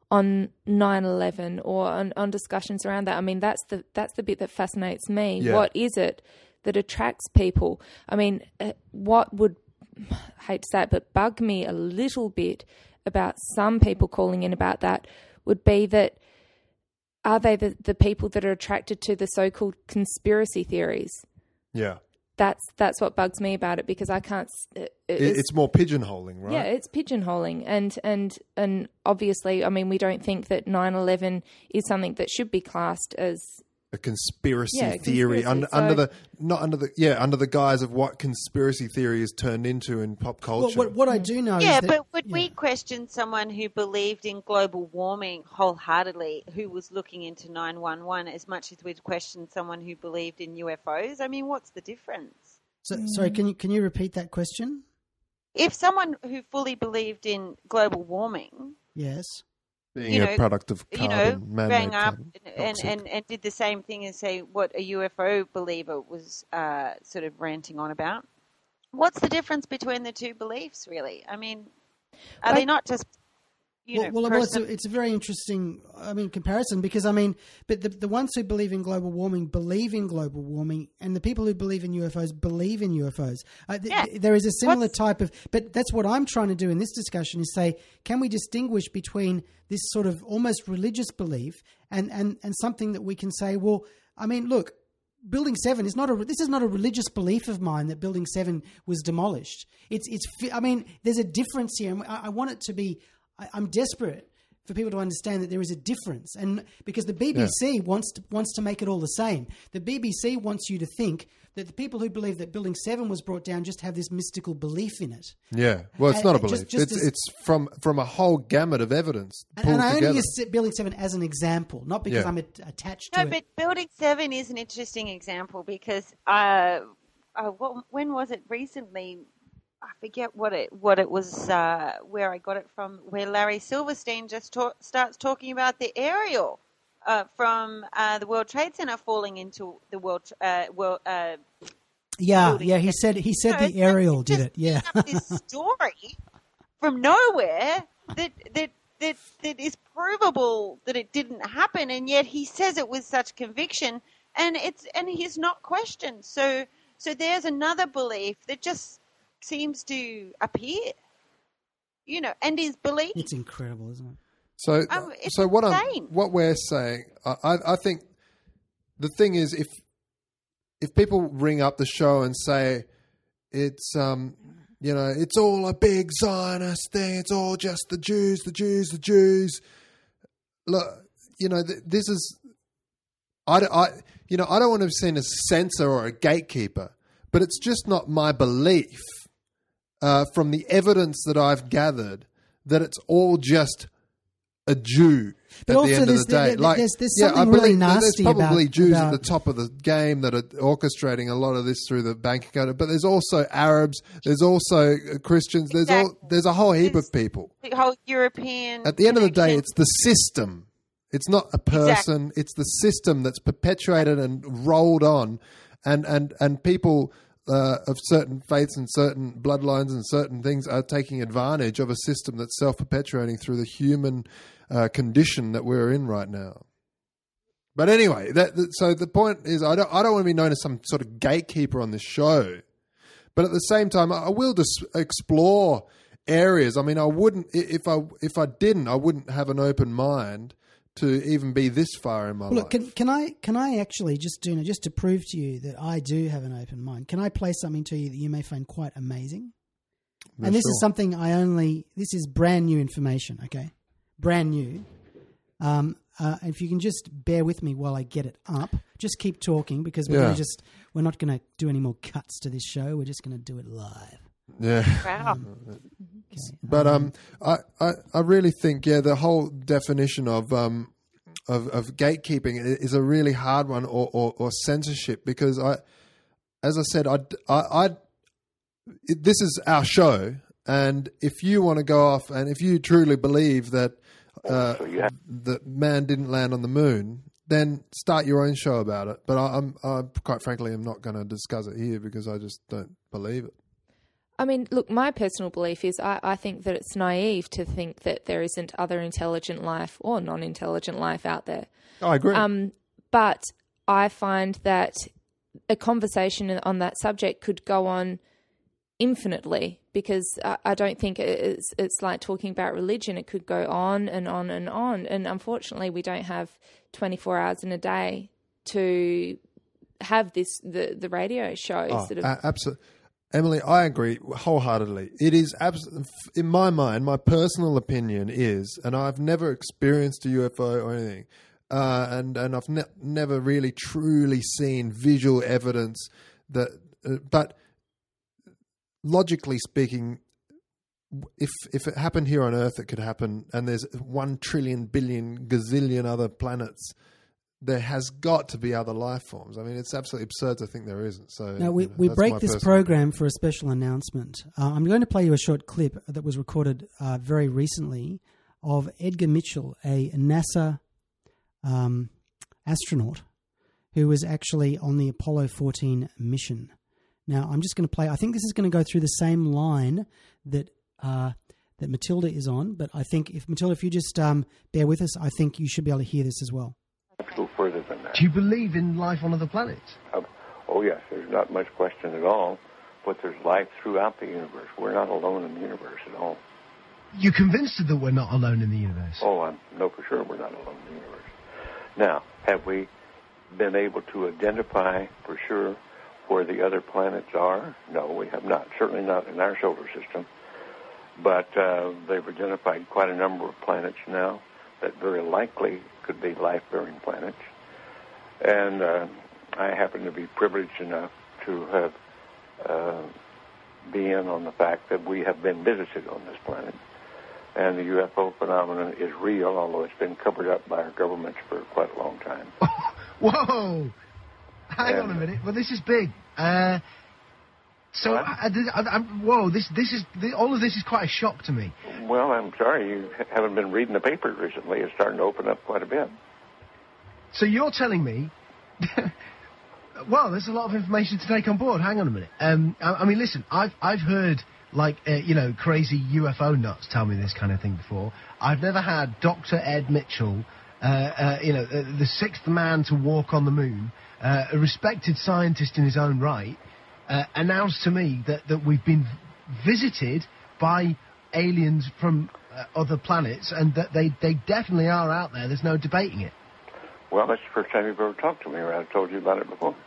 on nine eleven or on, on discussions around that? I mean, that's the that's the bit that fascinates me. Yeah. What is it that attracts people? I mean, uh, what would... hate to say it, but bug me a little bit about some people calling in about that would be that are they the, the people that are attracted to the so-called conspiracy theories? Yeah. That's that's what bugs me about it, because I can't... It, it's, it's more pigeonholing, right? Yeah, it's pigeonholing. And, and, and obviously, I mean, we don't think that nine eleven is something that should be classed as... A conspiracy yeah, theory conspiracy, under, so under the not under the yeah under the guise of what conspiracy theory is turned into in pop culture. Well, what, what I do know yeah, is that... but would yeah. we question someone who believed in global warming wholeheartedly, who was looking into nine one one, as much as we'd question someone who believed in U F Os? I mean, what's the difference? So, sorry, can you can you repeat that question? If someone who fully believed in global warming... Yes. Being you a know, product of you carbon, know, man-made rang up carbon, and, and, and did the same thing as say what a U F O believer was uh, sort of ranting on about. What's the difference between the two beliefs, really? I mean, are I, they not just, you well, know... well, well it's, a, person- it's a very interesting, I mean, comparison, because, I mean, but the, the ones who believe in global warming believe in global warming, and the people who believe in U F Os believe in U F Os. Uh, th- Yeah. th- there is a similar What's- type of... But that's what I'm trying to do in this discussion, is say, can we distinguish between this sort of almost religious belief and, and, and something that we can say, well, I mean, look, Building seven is not a. This is not a religious belief of mine that Building seven was demolished. It's. It's. I mean, there's a difference here, and I, I want it to be. I, I'm desperate for people to understand that there is a difference, and because the B B C yeah. wants to wants to make it all the same. The B B C wants you to think that the people who believe that Building seven was brought down just have this mystical belief in it. Yeah, well, it's and, not a belief. Just, just it's as, it's from from a whole gamut of evidence pulled and, and I together. only use Building seven as an example, not because yeah. I'm a, attached no, to it. No, but Building seven is an interesting example because uh, uh, what, when was it recently? I forget what it what it was, uh, where I got it from, where Larry Silverstein just talk, starts talking about the aerial uh, from uh, the World Trade Center falling into the world. Uh, world uh, yeah, yeah. He said he said no, the aerial did it. Yeah, this story from nowhere that that that that is provable that it didn't happen, and yet he says it with such conviction, and it's and he's not questioned. So so there's another belief that just seems to appear, you know, and is believed. It's incredible, isn't it? So, um, so what insane. I'm, what we're saying, I, I think the thing is, if if people ring up the show and say it's, um, you know, it's all a big Zionist thing, it's all just the Jews, the Jews, the Jews. Look, you know, th- this is, I, I, you know, I don't want to be seen as a censor or a gatekeeper, but it's just not my belief. Uh, from the evidence that I've gathered, that it's all just a Jew but at the end of the day. There, like, there's, there's yeah, something I believe really nasty there's probably about, Jews about... at the top of the game that are orchestrating a lot of this through the bank account. But there's also Arabs. There's also Christians. There's exactly. all there's a whole heap there's of people. The whole European. At the end of the day, connection. it's the system. It's not a person. Exactly. It's the system that's perpetuated and rolled on, and and and people. Uh, of certain faiths and certain bloodlines and certain things are taking advantage of a system that's self-perpetuating through the human uh, condition that we're in right now. But anyway, that, that, so the point is, I don't, I don't want to be known as some sort of gatekeeper on this show, But at the same time, I will just explore areas. I mean, I wouldn't if I if I didn't, I wouldn't have an open mind to even be this far in my well, life. Look, can, can I can I actually just do just to prove to you that I do have an open mind? Can I play something to you that you may find quite amazing? Yeah, and this sure. is something I only. This is brand new information. Okay, brand new. Um, uh, if you can just bear with me while I get it up, just keep talking because we're Yeah. going to just we're not going to do any more cuts to this show. We're just going to do it live. Yeah. Wow. Okay. But um, I, I, I really think yeah, the whole definition of um, of, of gatekeeping is a really hard one, or, or, or censorship, because I, as I said, I, I, I it, this is our show, and if you want to go off, and if you truly believe that uh, that man didn't land on the moon, then start your own show about it. But I, I'm, I quite frankly, I'm not going to discuss it here because I just don't believe it. I mean, look, my personal belief is I, I think that it's naive to think that there isn't other intelligent life or non-intelligent life out there. I agree. Um, but I find that a conversation on that subject could go on infinitely, because I, I don't think it's, it's like talking about religion. It could go on and on and on. And unfortunately, we don't have twenty-four hours in a day to have this the, the radio shows. Oh, that have, a- absolutely. Emily, I agree wholeheartedly. It is absolutely, in my mind, my personal opinion is, and I've never experienced a U F O or anything, uh, and and I've ne- never really truly seen visual evidence that, uh, but logically speaking, if if it happened here on Earth, it could happen, and there's one trillion billion gazillion other planets. There has got to be other life forms. I mean, it's absolutely absurd to think there isn't. So Now, we, you know, we that's break my this personal program for a special announcement. Uh, I'm going to play you a short clip that was recorded uh, very recently of Edgar Mitchell, a NASA um, astronaut who was actually on the Apollo fourteen mission. Now, I'm just going to play. I think this is going to go through the same line that uh, that Matilda is on, but I think if Matilda, if you just um, bear with us, I think you should be able to hear this as well. Let's go further than that. Do you believe in life on other planets? Uh, oh, yes. There's not much question at all. But there's life throughout the universe. We're not alone in the universe at all. You're convinced that we're not alone in the universe? Oh, I know for sure we're not alone in the universe. Now, have we been able to identify for sure where the other planets are? No, we have not. Certainly not in our solar system. But uh, they've identified quite a number of planets now that very likely could be life-bearing planets. And uh, I happen to be privileged enough to have uh, been on the fact that we have been visited on this planet. And the U F O phenomenon is real, although it's been covered up by our governments for quite a long time. Whoa! Hang and, on a minute. Well, this is big. Uh, so, I, I, I, whoa! This, this is this, all of this is quite a shock to me. Well, I'm sorry you haven't been reading the papers recently. It's starting to open up quite a bit. So you're telling me? Well, there's a lot of information to take on board. Hang on a minute. Um, I, I mean, listen. I've I've heard like uh, you know crazy U F O nuts tell me this kind of thing before. I've never had Doctor Ed Mitchell, uh, uh, you know, uh, the sixth man to walk on the moon, uh, a respected scientist in his own right, uh, announce to me that that we've been visited by aliens from uh, other planets, and that they, they definitely are out there. There's no debating it. Well, that's the first time you've ever talked to me, or I've told you about it before.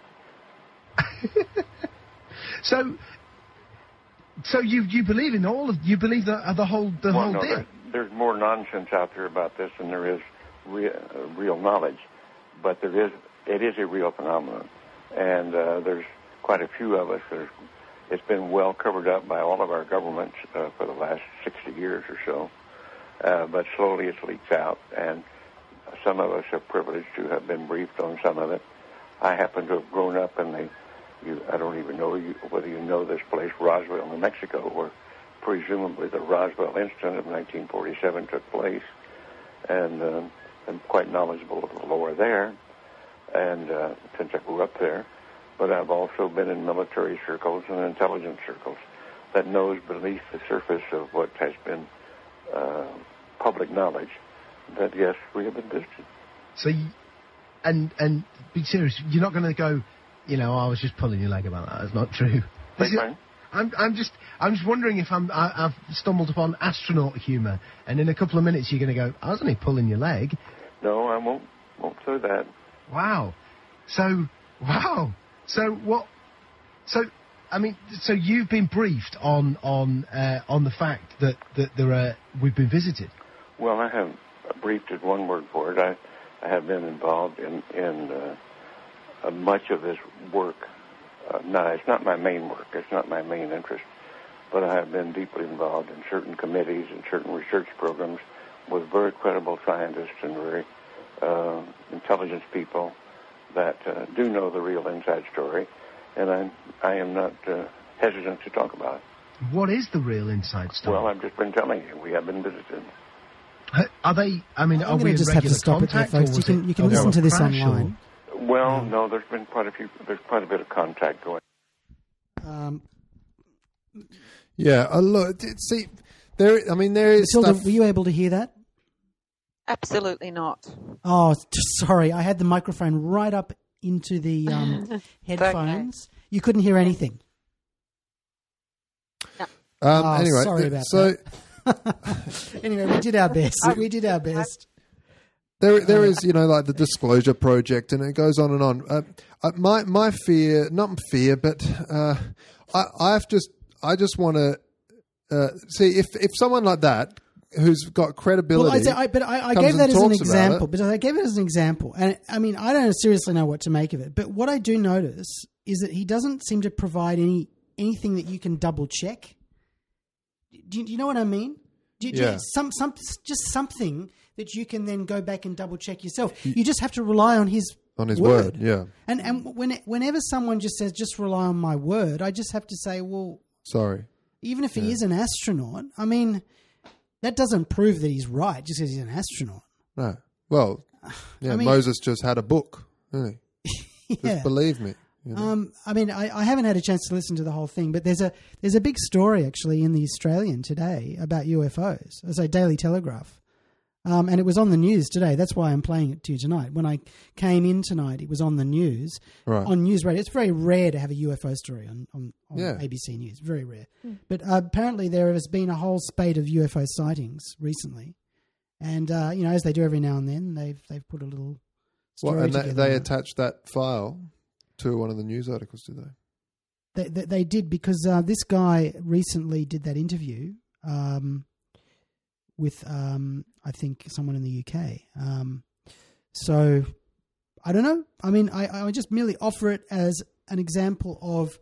so, so you you believe in all of you believe the uh, the whole the well, whole no, deal? There, there's more nonsense out there about this than there is re- uh, real knowledge, but there is it is a real phenomenon, and uh, there's quite a few of us that are. It's been well covered up by all of our governments uh, for the last sixty years or so, uh, but slowly it's leaked out, and some of us are privileged to have been briefed on some of it. I happen to have grown up in the, you, I don't even know you, whether you know this place, Roswell, New Mexico, where presumably the Roswell incident of nineteen forty-seven took place, and uh, I'm quite knowledgeable of the lore there, and uh, since I grew up there. But I've also been in military circles and intelligence circles that knows beneath the surface of what has been uh, public knowledge that, yes, we have been visited. So, you, and and be serious, you're not going to go, you know, I was just pulling your leg about that. It's not true. This is, fine. I'm, I'm just, I'm just wondering if I'm, I, I've stumbled upon astronaut humour, and in a couple of minutes you're going to go, I was only pulling your leg. No, I won't, won't say that. Wow. So, wow. So what, so, I mean, so you've been briefed on, on, uh, on the fact that, that there are, we've been visited? Well, I haven't briefed it one word for it. I, I have been involved in, in, uh, uh, much of this work. Uh, no, it's not my main work. It's not my main interest. But I have been deeply involved in certain committees and certain research programs with very credible scientists and very uh, intelligent people that uh, do know the real inside story. And I, I am not uh, hesitant to talk about it. What is the real inside story? Well, I've just been telling you. We have been visited. Are they, I mean, I'm are we going in to just have to regular stop it there, contact, folks. or You was can, it you can a listen to this crash, or- online. Well, no, there's been quite a few, there's quite a bit of contact going. Um, Yeah, uh, look, t- see, there. I mean, there is Matilda, stuff. were you able to hear that? Absolutely not. Oh, t- sorry. I had the microphone right up into the um, headphones. You couldn't hear anything. Um, Oh, anyway, sorry th- about so that. Anyway, we did our best. We did our best. there, there is, you know, like the Disclosure Project, and it goes on and on. Uh, uh, my, my fear, not fear, but uh, I, I've just, I just want to uh, see if, if someone like that who's got credibility. Well, I, say- I, but I, I comes gave that and as an talks about example. it. But I gave it as an example, and I mean, I don't seriously know what to make of it. But what I do notice is that he doesn't seem to provide any anything that you can double check. Do you, do you know what I mean? Do you, do you- Yeah. some some just something that you can then go back and double check yourself. You just have to rely on his on his word, word. yeah. And and when whenever someone just says just rely on my word, I just have to say, well, Sorry. even if he is an astronaut, I mean, that doesn't prove that he's right just because he's an astronaut. No. Well, yeah, I mean- Moses just had a book, didn't he? Yeah. Just believe me. You know? Um, I mean, I, I haven't had a chance to listen to the whole thing, but there's a there's a big story actually in the Australian today about U F Os. It's a Daily Telegraph, um, and it was on the news today. That's why I'm playing it to you tonight. When I came in tonight, it was on the news, Right. on news radio. It's very rare to have a U F O story on on, on Yeah. A B C News. Very rare. But uh, apparently there has been a whole spate of U F O sightings recently, and uh, you know, as they do every now and then, they've they've put a little story What, and they, together. they on it. attached that file to one of the news articles, did they? They, they, they did because uh, this guy recently did that interview um, with, um, I think, someone in the U K. Um, so, I don't know. I mean, I, I just merely offer it as an example of,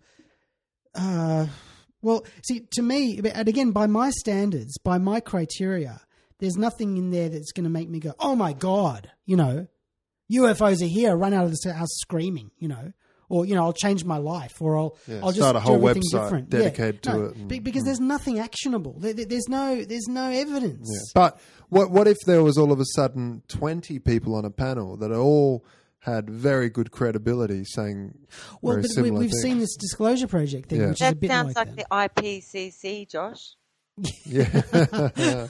uh, well, see, to me, and again, by my standards, by my criteria, there's nothing in there that's going to make me go, oh my God, you know, U F Os are here, run out of this house screaming, you know. Or, you know, I'll change my life, or I'll Yeah, I'll just start a do whole everything website different. dedicated Yeah, to no, it and- be- because there's nothing actionable. There, there- there's no there's no evidence. Yeah. But what what if there was all of a sudden twenty people on a panel that all had very good credibility saying Well, very but we, similar we've things? seen this disclosure project thing, Yeah. which is a That bit sounds like, like, that. the I P C C, Josh. Yeah.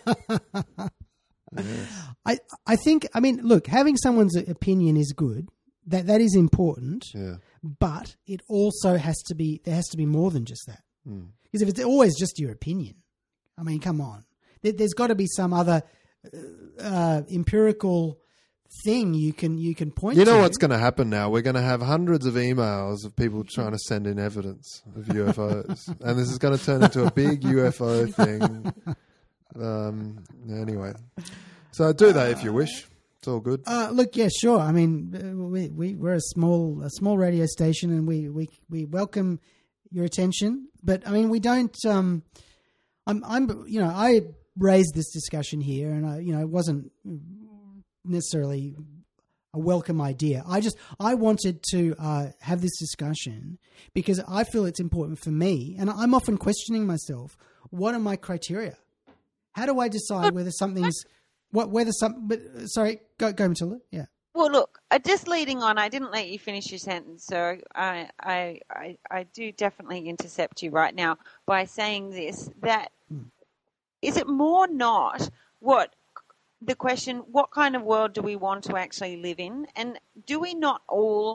I I think I mean, look, having someone's opinion is good. That that is important. Yeah. But it also has to be there has to be more than just that. Mm. Because if it's always just your opinion, I mean, come on. There, there's got to be some other uh, uh, empirical thing you can you can point You to. know what's going to happen now? We're going to have hundreds of emails of people trying to send in evidence of U F Os. And this is going to turn into a big U F O thing. Um, anyway. So do that if you wish. It's all good. Uh, look, yeah, sure. I mean, uh, we we we're a small a small radio station, and we, we, we welcome your attention. But I mean, we don't. Um, I'm I'm you know I raised this discussion here, and I you know it wasn't necessarily a welcome idea. I just I wanted to uh, have this discussion because I feel it's important for me, and I'm often questioning myself. What are my criteria? How do I decide whether something's what whether some? But sorry, go go Matilda. Yeah. Well, look, uh, just leading on, I didn't let you finish your sentence, so I, I, I, I do definitely intercept you right now by saying this, that Mm. is it more not what the question, what kind of world do we want to actually live in? And do we not all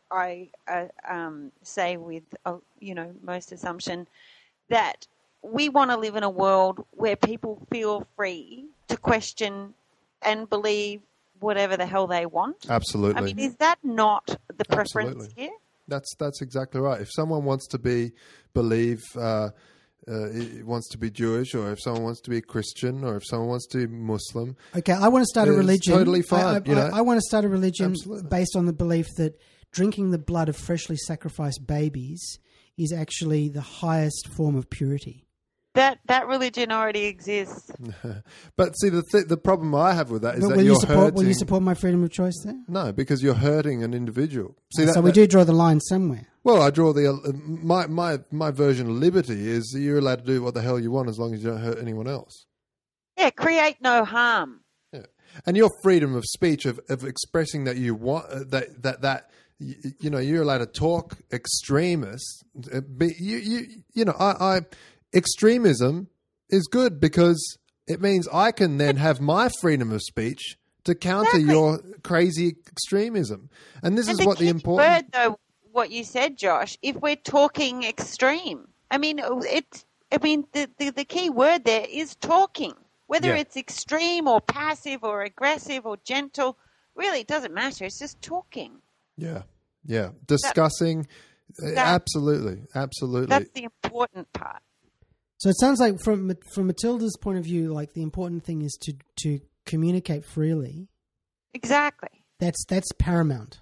I uh, um, say with, uh, you know, most assumption that we want to live in a world where people feel free to question and believe whatever the hell they want. Absolutely. I mean, is that not the preference Absolutely. here? That's that's exactly right. If someone wants to be believe uh, uh, wants to be Jewish, or if someone wants to be Christian, or if someone wants to be Muslim, Okay, I want to start a it's religion. totally fine. I, I, you know? I, I want to start a religion Absolutely. based on the belief that drinking the blood of freshly sacrificed babies is actually the highest form of purity. That that religion already exists. But see, the th- the problem I have with that is But that will you're you support? hurting. Will you support my freedom of choice there? No, because you're hurting an individual. See, that, so we that- do draw the line somewhere. Well, I draw the uh, my my my version of liberty is that you're allowed to do what the hell you want as long as you don't hurt anyone else. Yeah, create no harm. Yeah, and your freedom of speech of, of expressing that you want uh, that that that you, you know you're allowed to talk extremists. Uh, be, you you you know I, I extremism is good because it means I can then have my freedom of speech to counter Exactly. your crazy extremism, and this And is the what the key important. word, though, what you said, Josh. If we're talking extreme, I mean, it. I mean, the, the, the key word there is talking. Whether Yeah. it's extreme or passive or aggressive or gentle, really, it doesn't matter. It's just talking. Yeah, yeah, discussing. uh, that- absolutely, absolutely. That's the important part. So it sounds like from from Matilda's point of view, like the important thing is to to communicate freely. Exactly. That's that's paramount.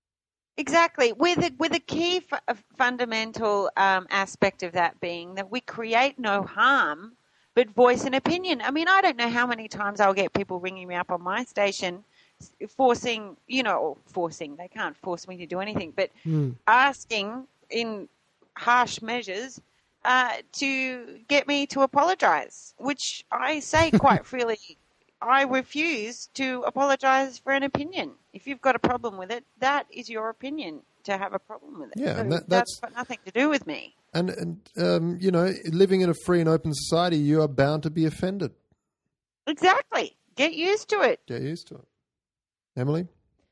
Exactly, with a, with a key f- a fundamental um, aspect of that being that we create no harm, but voice an opinion. I mean, I don't know how many times I'll get people ringing me up on my station, forcing, you know, or forcing. They can't force me to do anything, but Mm. asking in harsh measures uh, to get me to apologise, which I say quite freely. I refuse to apologise for an opinion. If you've got a problem with it, that is your opinion to have a problem with it. Yeah, So and that- that's that's- got nothing to do with me. And, and um, you know, living in a free and open society, you are bound to be offended. Exactly. Get used to it. Get used to it. Emily?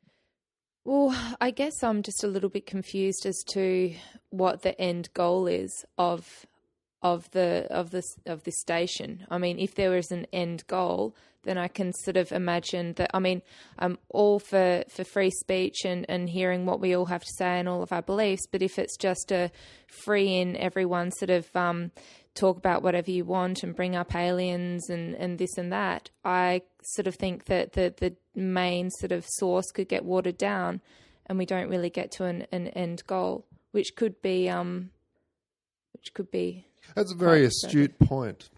Well, I guess I'm just a little bit confused as to what the end goal is of of the of this of this station. I mean, if there is an end goal, then I can sort of imagine that. I mean, I'm all for, for free speech and, and hearing what we all have to say and all of our beliefs. But if it's just a free in everyone sort of um, talk about whatever you want and bring up aliens and, and this and that, I sort of think that the, the main sort of source could get watered down and we don't really get to an, an end goal, which could be um, which could be. That's a very quite astute point.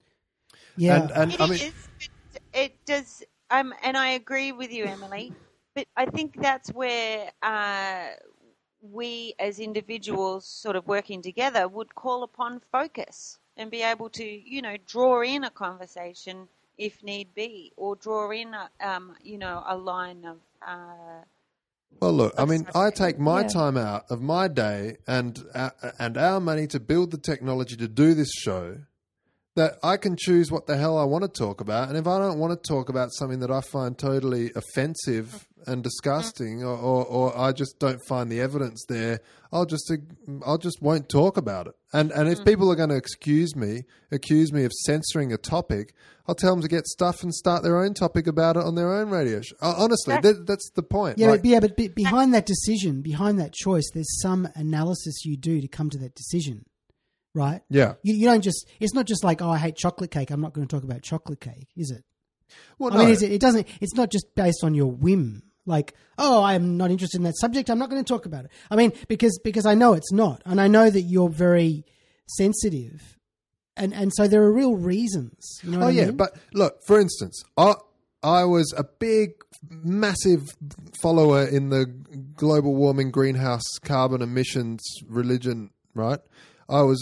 Yeah. And, and It I mean, is, but it does, um, and I agree with you, Emily. But I think that's where uh, we, as individuals, sort of working together, would call upon focus and be able to, you know, draw in a conversation if need be, or draw in, a, um, you know, a line of. Uh, well, look, I mean, I take my Yeah. time out of my day and uh, and our money to build the technology to do this show, that I can choose what the hell I want to talk about. And if I don't want to talk about something that I find totally offensive and disgusting, or, or, or I just don't find the evidence there, I'll just I'll just won't talk about it. And and if people are going to excuse me, accuse me of censoring a topic, I'll tell them to get stuff and start their own topic about it on their own radio show. Uh, honestly, that, that's the point. Yeah, Like- but, yeah, but be, behind that decision, behind that choice, there's some analysis you do to come to that decision, right? yeah. You, you don't just. It's not just like, oh, I hate chocolate cake. I'm not going to talk about chocolate cake, is it? Well, I no. mean, is it, it doesn't. It's not just based on your whim. Like, oh, I'm not interested in that subject. I'm not going to talk about it. I mean, because because I know it's not, and I know that you're very sensitive, and and so there are real reasons. You know Oh what I yeah, mean? but look, for instance, I I was a big, massive follower in the global warming, greenhouse carbon emissions religion. Right? I was.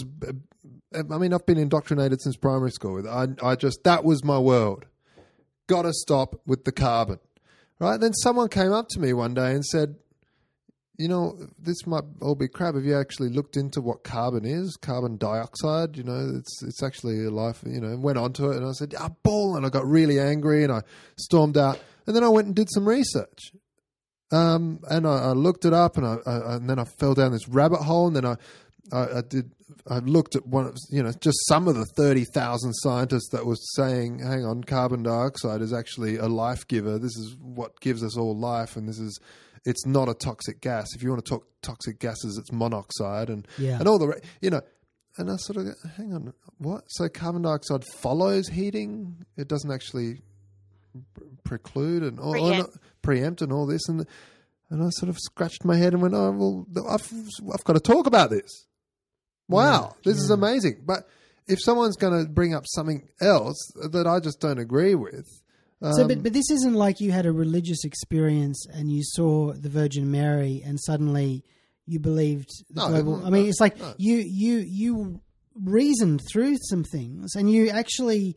I mean, I've been indoctrinated since primary school. I I just that was my world. Got to stop with the carbon. Right? Then someone came up to me one day and said, you know, this might all be crap. Have you actually looked into what carbon is? Carbon dioxide, you know, it's it's actually a life, you know, and went on to it. And I said, ah, bull. And I got really angry and I stormed out. And then I went and did some research. Um, and I, I looked it up, and I, I and then I fell down this rabbit hole, and then I, I, I did. I looked at one of you know just some of the thirty thousand scientists that was saying, "Hang on, carbon dioxide is actually a life giver. This is what gives us all life, and this is it's not a toxic gas. If you want to talk toxic gases, it's monoxide and Yeah. and all the re- you know." And I sort of go, hang on, what? So carbon dioxide follows heating? It doesn't actually preclude and all, Preempt. oh, no, preempt and all this, and and I sort of scratched my head and went, oh well, I've I've got to talk about this. Wow, Yeah, this is yeah. amazing. But if someone's going to bring up something else that I just don't agree with, um, So, but, but this isn't like you had a religious experience and you saw the Virgin Mary and suddenly you believed the No, global. no, I mean, it's like no. you you you reasoned through some things and you actually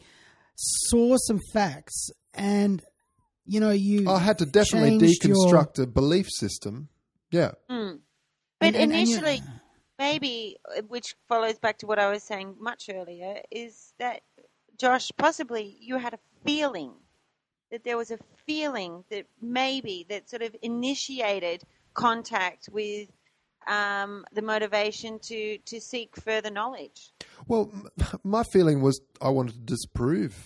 saw some facts and you know you. I had to definitely changed your- deconstruct a belief system. Yeah. Mm. And- But and- and you- initially, maybe, uh, which follows back to what I was saying much earlier, is that, Josh, possibly you had a feeling, that there was a feeling that maybe that sort of initiated contact with um, the motivation to, to seek further knowledge. Well, m- my feeling was I wanted to disprove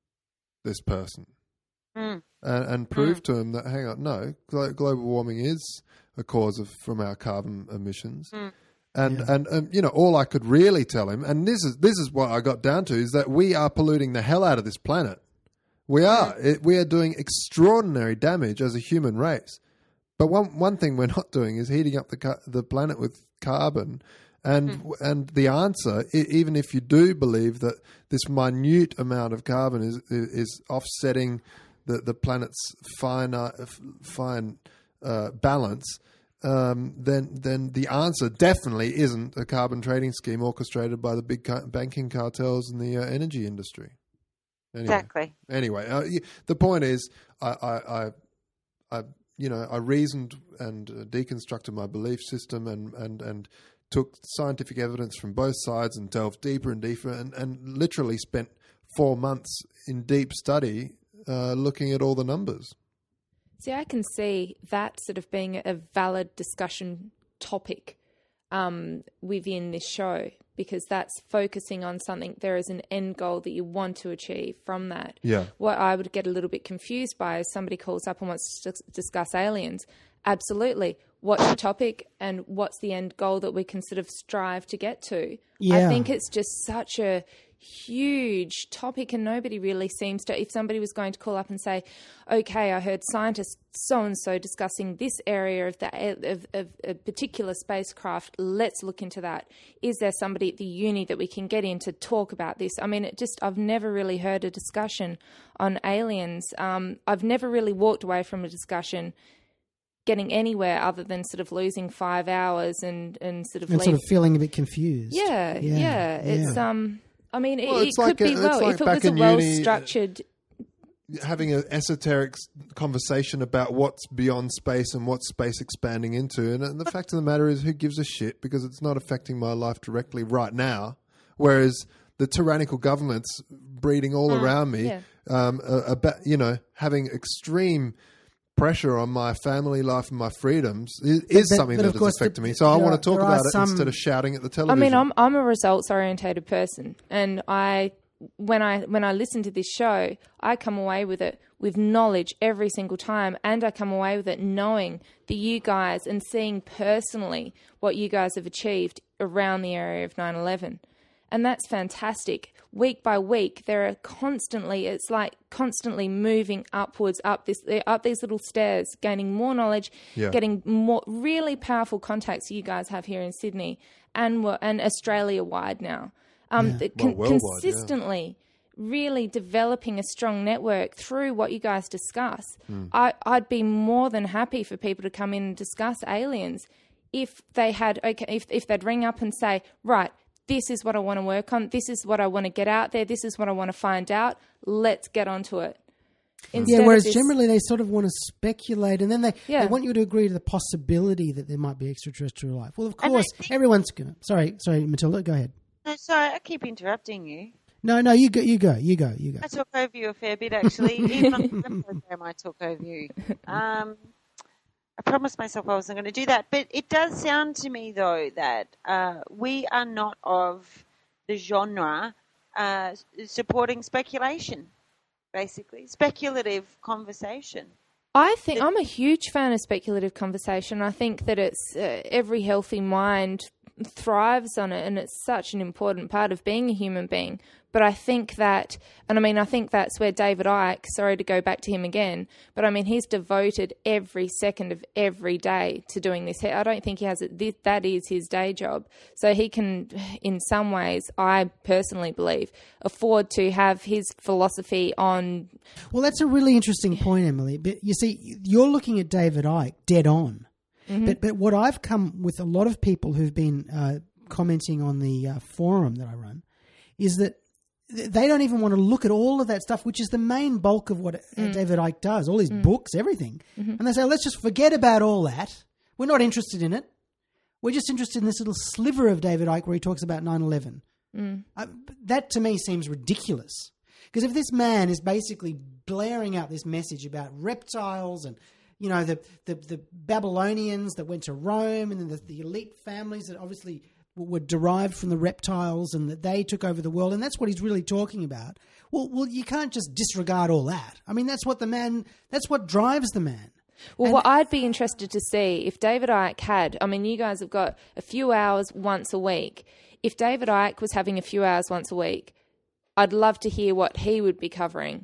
this person Mm. and, and prove to him that, hang on, no, glo- global warming is a cause of from our carbon emissions. Mm. And Yeah. and um, you know, all I could really tell him, and this is this is what I got down to, is that we are polluting the hell out of this planet. We are. It, we are doing extraordinary damage as a human race. But one one thing we're not doing is heating up the ca- the planet with carbon. And Mm. and the answer, e- even if you do believe that this minute amount of carbon is is offsetting the the planet's fine uh, fine uh, balance, um, then then the answer definitely isn't a carbon trading scheme orchestrated by the big ca- banking cartels and the uh, energy industry. Anyway, Exactly. Anyway, uh, y- the point is, I, I, I, I, you know, I reasoned and uh, deconstructed my belief system and, and, and took scientific evidence from both sides and delved deeper and deeper and, and literally spent four months in deep study uh, looking at all the numbers. See, I can see that sort of being a valid discussion topic um, within this show, because that's focusing on something. There is an end goal that you want to achieve from that. Yeah. What I would get a little bit confused by is somebody calls up and wants to dis- discuss aliens. Absolutely. What's the topic and what's the end goal that we can sort of strive to get to? I Yeah. think it's just such a huge topic and nobody really seems to. If somebody was going to call up and say, okay, I heard scientists so-and-so discussing this area of, the, of, of a particular spacecraft, let's look into that. Is there somebody at the uni that we can get in to talk about this? I mean, it just, I've never really heard a discussion on aliens. Um, I've never really walked away from a discussion getting anywhere other than sort of losing five hours and, and sort of and leave. sort of feeling a bit confused. Yeah, yeah, Yeah, It's yeah. um. I mean, it, Well, it it's could like be a- well it's like if it back was a in well uni, uh, structured. Having an esoteric s- conversation about what's beyond space and what's space expanding into. And, and the fact of the matter is, who gives a shit? Because it's not affecting my life directly right now. Whereas the tyrannical governments breeding all Mm, around me, yeah. um, uh, about, you know, having extreme pressure on my family life and my freedoms is, is but- something but that of is course affecting the- me. So I there want are- to talk there are about it some- instead of shouting at the I television. mean, I'm I'm a results orientated person, and I when I when I listen to this show, I come away with it with knowledge every single time, and I come away with it knowing that you guys and seeing personally what you guys have achieved around the area of nine eleven. And that's fantastic. Week by week, there are constantly, it's like constantly moving upwards, up this, up these little stairs, gaining more knowledge, Yeah. getting more really powerful contacts you guys have here in Sydney and wo- and Australia wide now. Um, the- Well, con- worldwide, yeah. consistently, really developing a strong network through what you guys discuss. I, I'd be more than happy for people to come in and discuss aliens if they had, okay, if if they'd ring up and say, right, this is what I want to work on. This is what I want to get out there. This is what I want to find out. Let's get onto it. Instead Yeah, of whereas this- generally they sort of want to speculate and then they, Yeah. they want you to agree to the possibility that there might be extraterrestrial life. Well, of And I course, think- everyone's going to... Sorry, sorry, Matilda, go ahead. No, sorry, I keep interrupting you. No, no, you go, you go, you go, you go. I talk over you a fair bit, actually. Even on the program, I talk over you. Um, I promised myself I wasn't going to do that. But it does sound to me, though, that uh, we are not of the genre uh, supporting speculation, basically. Speculative conversation. I think I'm a huge fan of speculative conversation. I think that it's uh, every healthy mind thrives on it, and it's such an important part of being a human being. But I think that, and I mean, I think that's where David Icke, sorry to go back to him again, but I mean, he's devoted every second of every day to doing this. I don't think he has it. That is his day job. So he can, in some ways, I personally believe, afford to have his philosophy on. Well, that's a really interesting point, Emily. But you see, you're looking at David Icke dead on. Mm-hmm. But but what I've come with a lot of people who've been uh, commenting on the uh, forum that I run is that they don't even want to look at all of that stuff, which is the main bulk of what mm. David Icke does, all his mm. books, everything. Mm-hmm. And they say, let's just forget about all that. We're not interested in it. We're just interested in this little sliver of David Icke where he talks about nine eleven. Mm. Uh, that to me seems ridiculous. Because if this man is basically blaring out this message about reptiles and, you know, the, the, the Babylonians that went to Rome and then the, the elite families that obviously were derived from the reptiles and that they took over the world, and that's what he's really talking about. Well, well, you can't just disregard all that. I mean, that's what the man, that's what drives the man. Well, and what I'd be interested to see if David Icke had, I mean, you guys have got a few hours once a week. If David Icke was having a few hours once a week, I'd love to hear what he would be covering.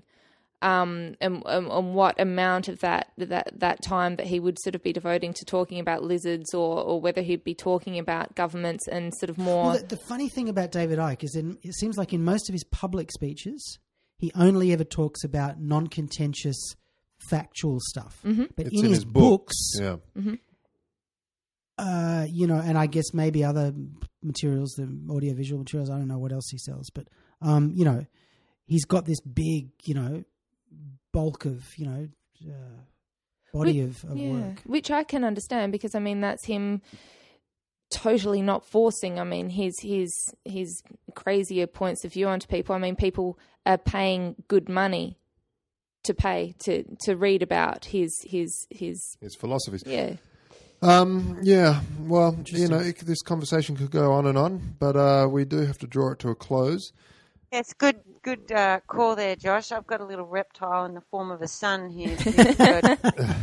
Um, and, and, and what amount of that, that that time that he would sort of be devoting to talking about lizards, or, or whether he'd be talking about governments and sort of more. Well, the, the funny thing about David Icke is in, it seems like in most of his public speeches, he only ever talks about non-contentious, factual stuff. Mm-hmm. But it's in, in his, his books, books yeah. mm-hmm. uh, you know, and I guess maybe other materials, the audiovisual materials, I don't know what else he sells, but, um, you know, he's got this big, you know, bulk of, you know, uh, body which, of, of yeah, work. Which I can understand because, I mean, that's him totally not forcing, I mean, his, his, his crazier points of view onto people. I mean, people are paying good money to pay, to, to read about his, his, his... His philosophies. Yeah. Um, yeah, well, you know, it, this conversation could go on and on, but uh, we do have to draw it to a close. Yes, good good uh, call there, Josh. I've got a little reptile in the form of a sun here. Good.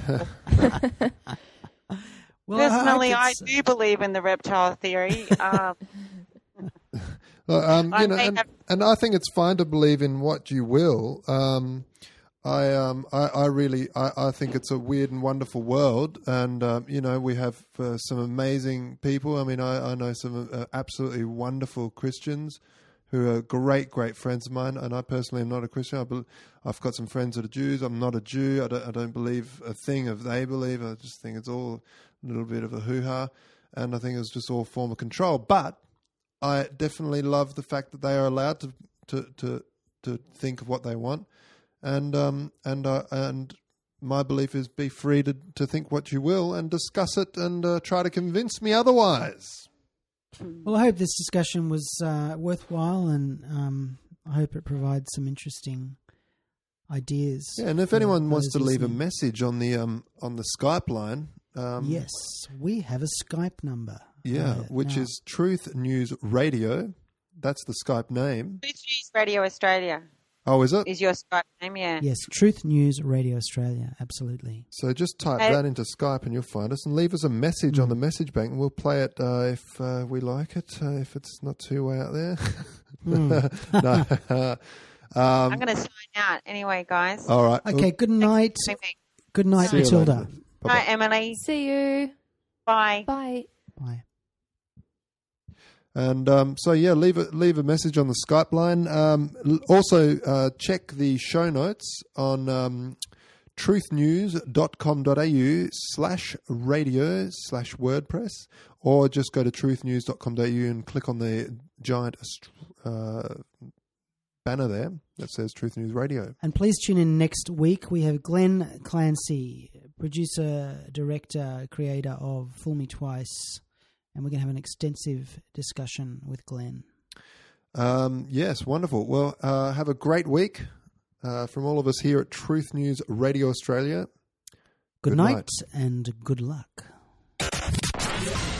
Well, personally, I, I do believe in the reptile theory. Um, well, um, you know, I and, have... and I think it's fine to believe in what you will. Um, I, um, I, I really, I, I think it's a weird and wonderful world, and um, you know, we have uh, some amazing people. I mean, I, I know some uh, absolutely wonderful Christians who are great, great friends of mine, and I personally am not a Christian. I be, I've got some friends that are Jews. I'm not a Jew. I don't, I don't believe a thing of they believe. I just think it's all a little bit of a hoo-ha, and I think it's just all form of control. But I definitely love the fact that they are allowed to to to, to think of what they want, and um and uh, and my belief is be free to to think what you will and discuss it and uh, try to convince me otherwise. Well, I hope this discussion was uh, worthwhile, and um, I hope it provides some interesting ideas. Yeah, and if anyone wants to leave listening. a message on the um, on the Skype line, um, yes, we have a Skype number. Yeah, uh, which now. is Truth News Radio. That's the Skype name. Truth News Radio Australia. Oh, is it? Is your Skype name? Yeah. Yes, Truth News Radio Australia. Absolutely. So just type Hey. that into Skype and you'll find us, and leave us a message mm. on the message bank, and we'll play it uh, if uh, we like it. Uh, if it's not too way out there. Mm. no. um, I'm going to sign out anyway, guys. All right. Okay. Good night. Good night, See you Matilda. later. Bye, Emily. See you. Bye. Bye. Bye. And um, so, yeah, leave a, leave a message on the Skype line. Um, l- also, uh, check the show notes on um, truthnews.com.au slash radio slash WordPress, or just go to truthnews.com.au and click on the giant uh, banner there that says Truth News Radio. And please tune in next week. We have Glenn Clancy, producer, director, creator of Fool Me Twice. And we're going to have an extensive discussion with Glenn. Um, yes, wonderful. Well, uh, have a great week uh, from all of us here at Truth News Radio Australia. Good, Good night, night and good luck.